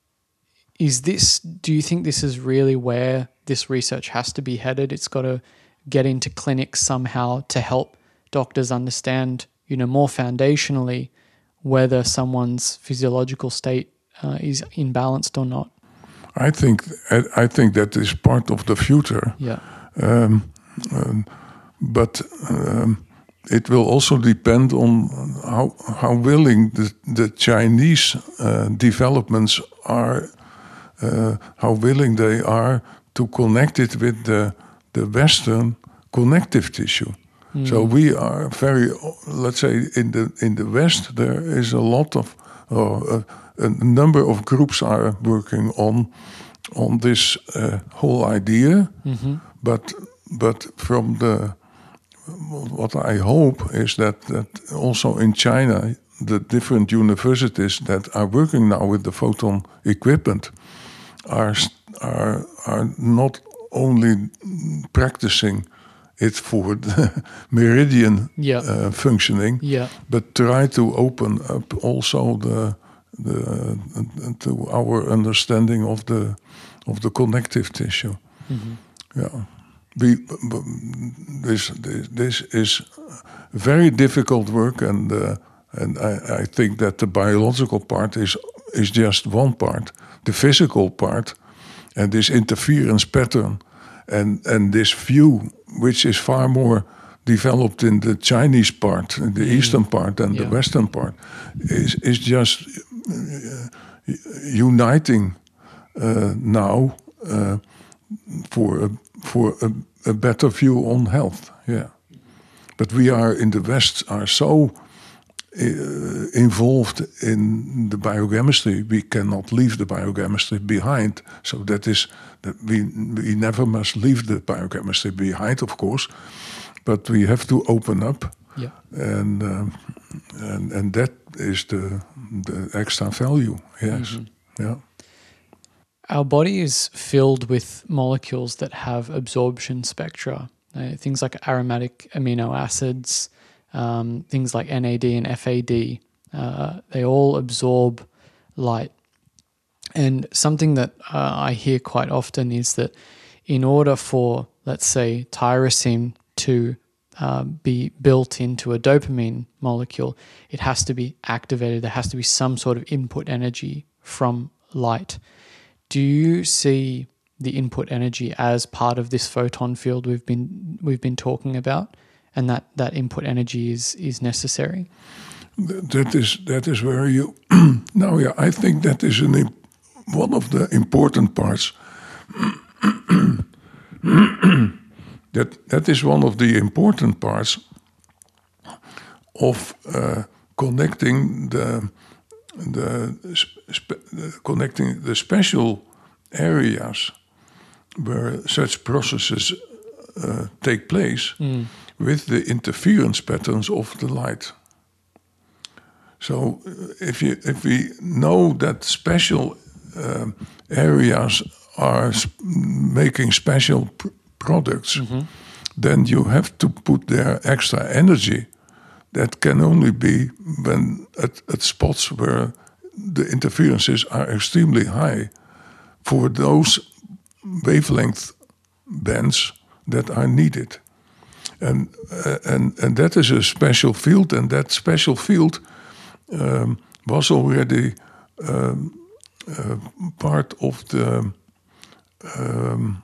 is this? Do you think this is really where this research has to be headed? It's got to get into clinics somehow to help doctors understand, you know, more foundationally whether someone's physiological state uh, is imbalanced or not. I think I think that is part of the future. Yeah. Um, um, but um, it will also depend on how how willing the the Chinese uh, developments are, uh, how willing they are to connect it with the the Western connective tissue. Mm. So we are very, let's say, in the in the West there is a lot of uh, a, a number of groups are working on on this uh, whole idea. Mm-hmm. But but from the what I hope is that, that also in China, the different universities that are working now with the photon equipment are are are not only practicing it for the meridian yeah. uh, functioning, yeah. but try to open up also the the uh, to our understanding of the of the connective tissue. Mm-hmm. Yeah, we this this, this is very difficult work, and uh, and I, I think that the biological part is is just one part, the physical part, and this interference pattern, and and this view, which is far more developed in the Chinese part, in the mm. eastern part, than yeah. the western part, is is just uh, uniting uh, now uh, for a, for a, a better view on health. Yeah, but we are in the West are so uh, involved in the biochemistry, we cannot leave the biochemistry behind. So that is that we we never must leave the biochemistry behind, of course, but we have to open up, yeah. and um, and and that is the the extra value. Yes, mm-hmm. yeah. Our body is filled with molecules that have absorption spectra. Uh, things like aromatic amino acids, um, things like N A D and F A D. Uh, they all absorb light. And something that uh, I hear quite often is that in order for, let's say, tyrosine to uh, be built into a dopamine molecule, it has to be activated. There has to be some sort of input energy from light. Do you see the input energy as part of this photon field we've been we've been talking about, and that, that input energy is is necessary? That is that is where you now. Yeah, I think that is an one of the important parts. that that is one of the important parts of uh, connecting the. The, spe- the connecting the special areas where such processes uh, take place mm. with the interference patterns of the light. So, if you if we know that special uh, areas are sp- making special pr- products, mm-hmm. then you have to put their extra energy. That can only be when at, at spots where the interferences are extremely high for those wavelength bands that are needed. And uh, and and that is a special field, and that special field um, was already um, uh, part of the um,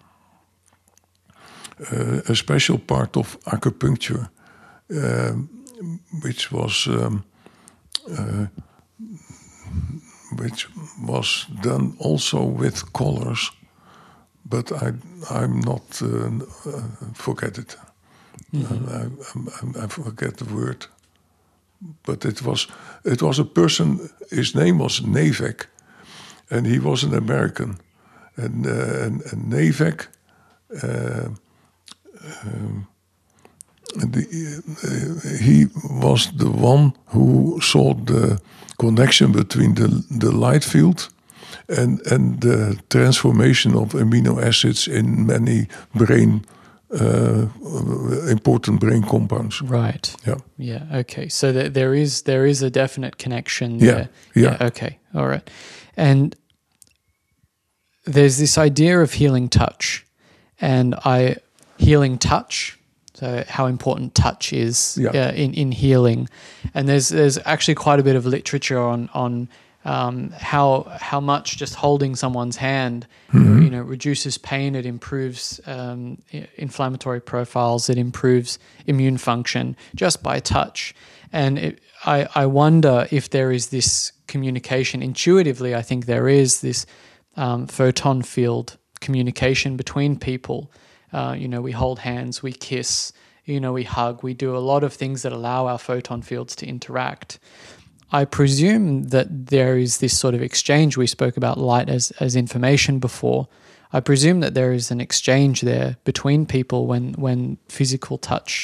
uh, a special part of acupuncture. Um, which was um, uh, which was done also with colors, but I I'm not uh, uh, forget it. Mm-hmm. I, I, I forget the word, but it was it was a person. His name was Navek, and he was an American, and uh, and, and Navek. Uh, um, The, uh, he was the one who saw the connection between the, the light field and, and the transformation of amino acids in many brain, uh, important brain compounds. Right. Yeah. Yeah. Okay. So th- there is there is a definite connection yeah. there. Yeah. Yeah. Okay. All right. And there's this idea of healing touch, and I healing touch. So how important touch is yeah. uh, in, in healing. And there's there's actually quite a bit of literature on on um, how how much just holding someone's hand mm-hmm. you know reduces pain, it improves um, inflammatory profiles, it improves immune function just by touch. And it, I, I wonder if there is this communication. Intuitively, I think there is this um, photon field communication between people. Uh, you know, we hold hands, we kiss, you know, we hug, we do a lot of things that allow our photon fields to interact. I presume that there is this sort of exchange. We spoke about light as, as information before. I presume that there is an exchange there between people when, when physical touch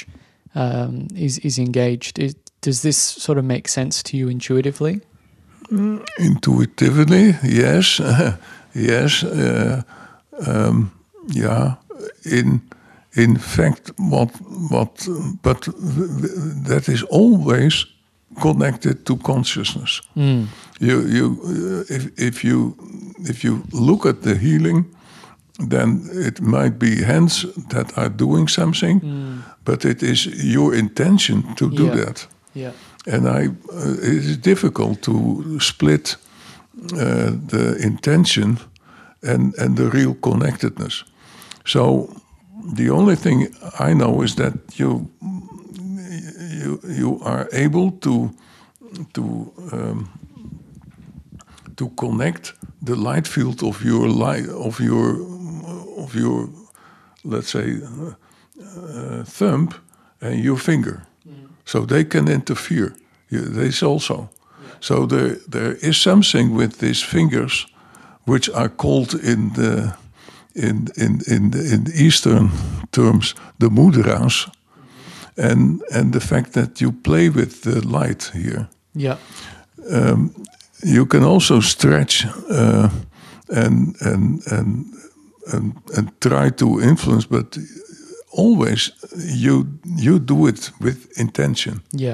um, is is engaged. Is, does this sort of make sense to you intuitively? Mm, intuitively, yes, yes, uh, um, yeah. In in fact, what what, but that is always connected to consciousness. Mm. You you uh, if if you if you look at the healing, then it might be hands that are doing something, Mm. but it is your intention to do Yeah. that. Yeah. And I, uh, it is difficult to split uh, the intention and, and the real connectedness. So the only thing I know is that you you you are able to to um, to connect the light field of your light of your of your let's say uh, uh, thumb and your finger, mm-hmm. So they can interfere. This also. Yeah. So there there is something with these fingers, which are called in the in in in the, in the Eastern terms the mudras, mm-hmm. and and the fact that you play with the light here. Yeah. Um, you can also stretch uh, and and and and and try to influence, but always you you do it with intention. Yeah.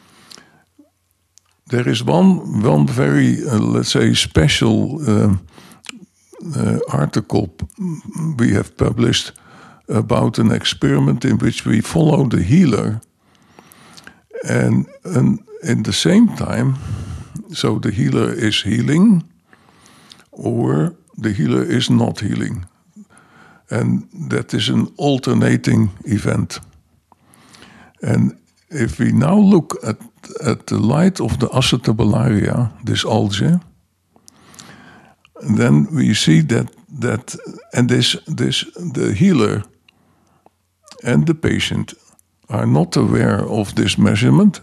There is one one very uh, let's say special uh, uh, article we have published about an experiment in which we follow the healer, and and in the same time, so the healer is healing, or the healer is not healing. And that is an alternating event. And if we now look at, at the light of the acetabularia, this algae, then we see that, that and this, this, the healer and the patient are not aware of this measurement,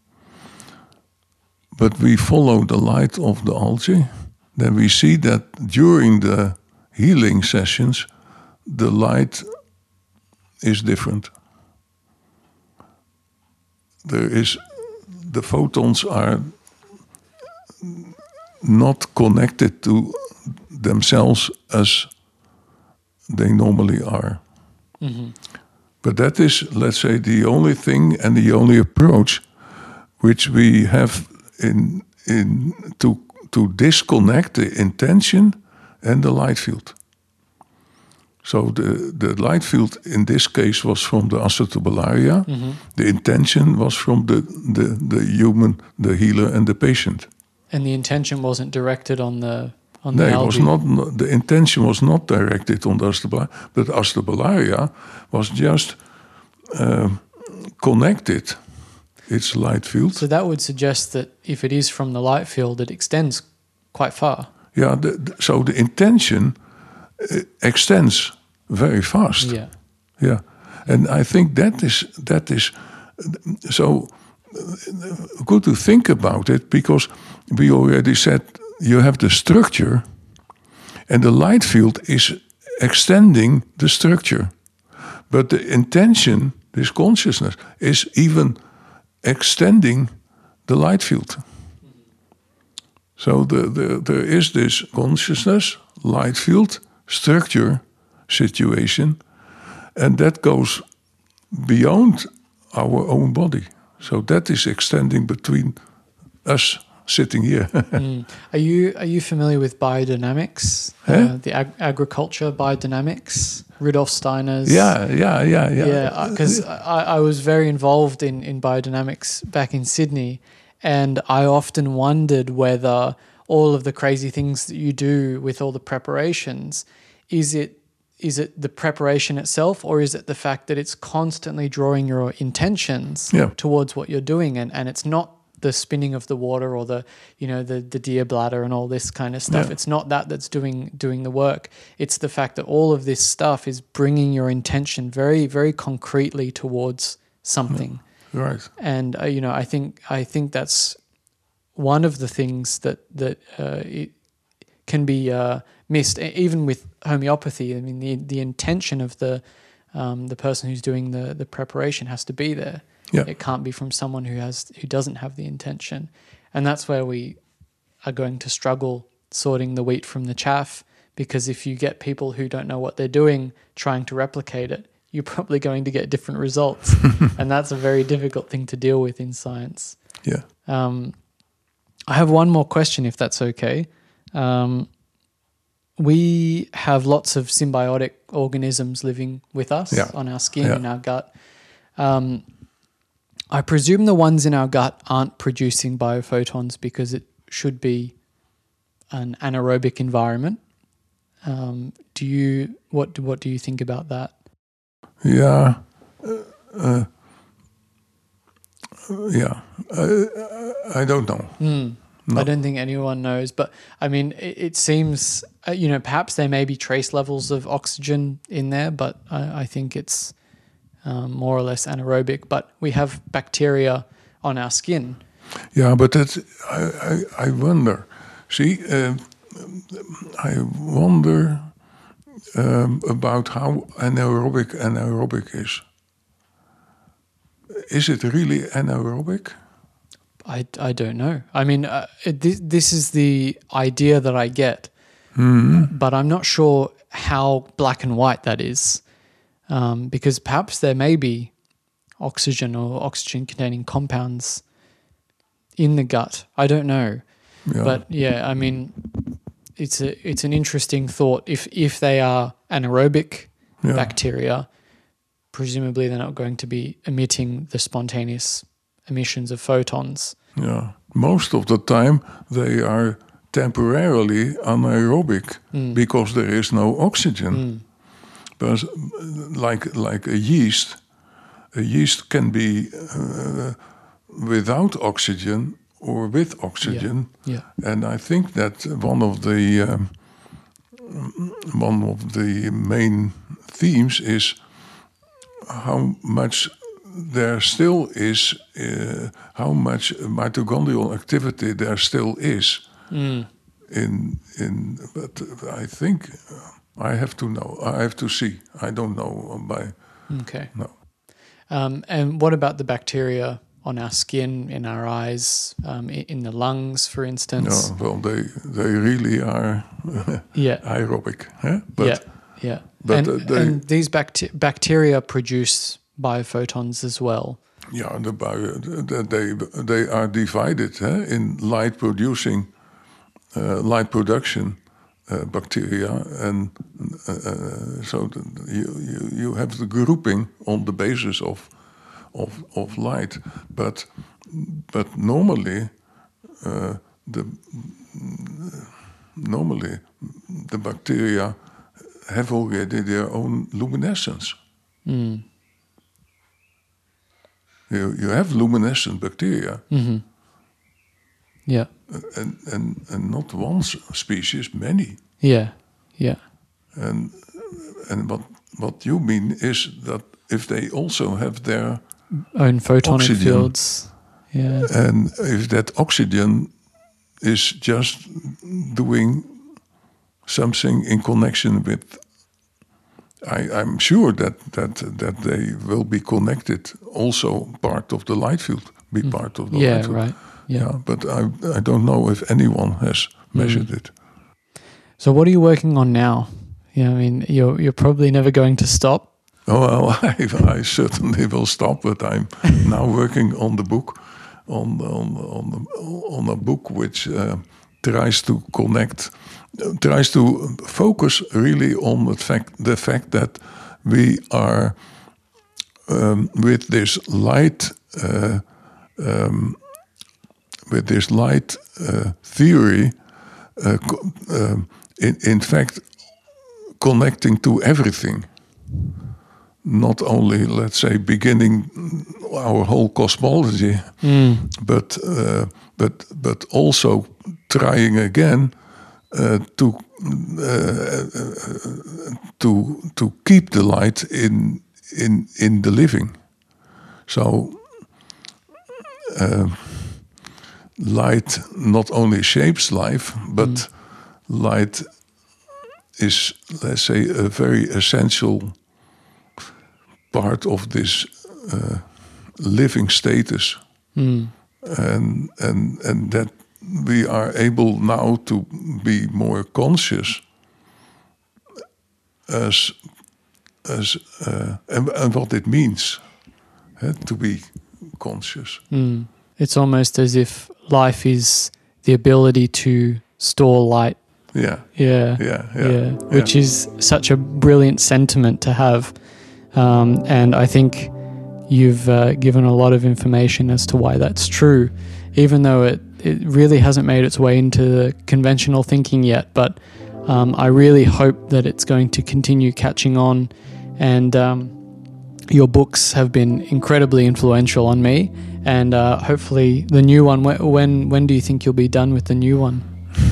but we follow the light of the algae, then we see that during the healing sessions, the light is different. There is, the photons are not connected to themselves as they normally are. Mm-hmm. But that is, let's say, the only thing and the only approach which we have in in to to disconnect the intention and the light field. So the, the light field in this case was from the acetabularia. Mm-hmm. The intention was from the, the, the human, the healer and the patient. And the intention wasn't directed on the on no, the algae? Was not, the intention was not directed on the acetabularia, but the acetabularia was just uh, connected its light field. So that would suggest that if it is from the light field, it extends quite far. Yeah, the, the, so the intention uh, extends very fast. Yeah, yeah, and I think that is that is so good to think about it, because we already said you have the structure, and the light field is extending the structure, but the intention, this consciousness, is even extending the light field. So the, the, there is this consciousness, light field, structure situation, and that goes beyond our own body. So that is extending between us sitting here. mm. Are you are you familiar with biodynamics? Huh? Uh, the ag- agriculture biodynamics, Rudolf Steiner's. Yeah, yeah, yeah, yeah. Yeah, because I, I was very involved in in biodynamics back in Sydney, and I often wondered whether all of the crazy things that you do with all the preparations, is it is it the preparation itself, or is it the fact that it's constantly drawing your intentions yeah. towards what you're doing, and, and it's not the spinning of the water or the, you know, the, the deer bladder and all this kind of stuff. Yeah. It's not that that's doing doing the work. It's the fact that all of this stuff is bringing your intention very, very concretely towards something. Right. And uh, you know, I think I think that's one of the things that that uh, it can be uh, missed, even with homeopathy. I mean, the the intention of the um, the person who's doing the the preparation has to be there. Yeah. It can't be from someone who has who doesn't have the intention, and that's where we are going to struggle sorting the wheat from the chaff. Because if you get people who don't know what they're doing trying to replicate it, you're probably going to get different results, and that's a very difficult thing to deal with in science. Yeah. Um, I have one more question, if that's okay. Um, we have lots of symbiotic organisms living with us Yeah. on our skin, Yeah. in our gut. Um, I presume the ones in our gut aren't producing biophotons because it should be an anaerobic environment. Um, do you what what do you think about that? Yeah. Uh, uh, yeah. I, I don't know. Mm. No. I don't think anyone knows, but I mean, it, it seems, uh, you know, perhaps there may be trace levels of oxygen in there, but I, I think it's um, more or less anaerobic. But we have bacteria on our skin. Yeah, but it's, I, I, I wonder. See, uh, I wonder um, about how anaerobic anaerobic is. Is it really anaerobic? I, I don't know. I mean, uh, it, this, this is the idea that I get, Mm-hmm. but I'm not sure how black and white that is, um, because perhaps there may be oxygen or oxygen-containing compounds in the gut. I don't know. Yeah. But yeah, I mean, it's a it's an interesting thought. If if they are anaerobic Yeah. bacteria, presumably they're not going to be emitting the spontaneous emissions of photons. Yeah. Most of the time they are temporarily anaerobic Mm. because there is no oxygen. Mm. But uh, like like a yeast, a yeast can be uh, without oxygen or with oxygen. Yeah. And I think that one of the um, one of the main themes is how much there still is, uh, how much mitochondrial activity there still is Mm. in in. But I think uh, I have to know. I have to see. I don't know by Okay. no. Um, and what about the bacteria on our skin, in our eyes, um, in, in the lungs, for instance? No, well, they they really are Yeah. aerobic, huh? But yeah. Yeah. but, and, uh, they- and these bacte- bacteria produce biophotons as well. yeah, the bio, the, they they are divided huh, in light producing, uh, light production uh, bacteria, and uh, uh, so the, you, you you have the grouping on the basis of of of light, but but normally uh, the normally the bacteria have already their own luminescence. Mm. You you have luminescent bacteria. Mm-hmm. Yeah. And, and and not one s- species, many. Yeah. Yeah. And and what what you mean is that if they also have their Own photonic Oxygen. fields. Yeah. and if that oxygen is just doing something in connection with, I, I'm sure that that that they will be connected. Also, part of the light field, be part of the Yeah. light field. Right. Yeah. Yeah, but I I don't know if anyone has measured it. So what are you working on now? Yeah. I mean, you're you're probably never going to stop. Oh, well, I, I certainly will stop, but I'm now working on the book, on on on, the, on a book which uh, tries to connect, uh, tries to focus really on the fact the fact that we are um, with this light, uh, um, with this light uh, theory, uh, co- um, in in fact connecting to everything. Not only, let's say, beginning our whole cosmology, but uh, but but also trying again uh, to uh, to to keep the light in in in the living. So uh, light not only shapes life, but light is, let's say, a very essential part of this uh, living status, mm. and and and that we are able now to be more conscious as as uh, and, and what it means uh, to be conscious. Mm. It's almost as if life is the ability to store light. Yeah. Yeah. Yeah. Yeah. yeah. Which yeah. is such a brilliant sentiment to have. Um, and I think you've uh, given a lot of information as to why that's true, even though it, it really hasn't made its way into the conventional thinking yet. But um, I really hope that it's going to continue catching on. And um, your books have been incredibly influential on me. And uh, hopefully the new one, when, when do you think you'll be done with the new one?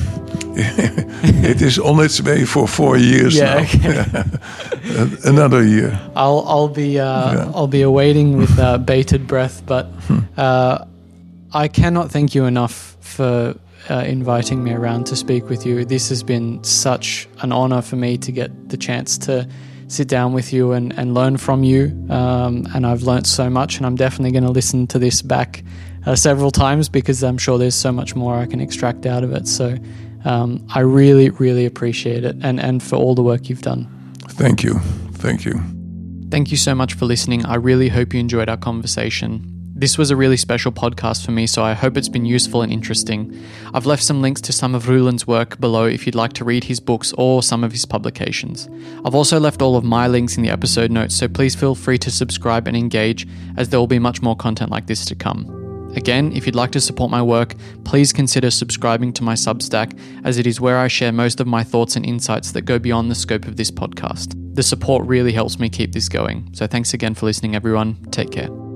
It is on its way for four years yeah, now. Okay. Another year. I'll I'll be uh, yeah. I'll be awaiting with uh, bated breath. But uh, I cannot thank you enough for uh, inviting me around to speak with you. This has been such an honor for me to get the chance to sit down with you and, and learn from you. Um, and I've learnt so much, and I'm definitely going to listen to this back uh, several times because I'm sure there's so much more I can extract out of it. So. Um, I really, really appreciate it, and, and for all the work you've done. Thank you. Thank you. Thank you so much for listening. I really hope you enjoyed our conversation. This was a really special podcast for me, so I hope it's been useful and interesting. I've left some links to some of Roelund's work below if you'd like to read his books or some of his publications. I've also left all of my links in the episode notes, so please feel free to subscribe and engage, as there will be much more content like this to come. Again, if you'd like to support my work, please consider subscribing to my Substack, as it is where I share most of my thoughts and insights that go beyond the scope of this podcast. The support really helps me keep this going. So thanks again for listening, everyone. Take care.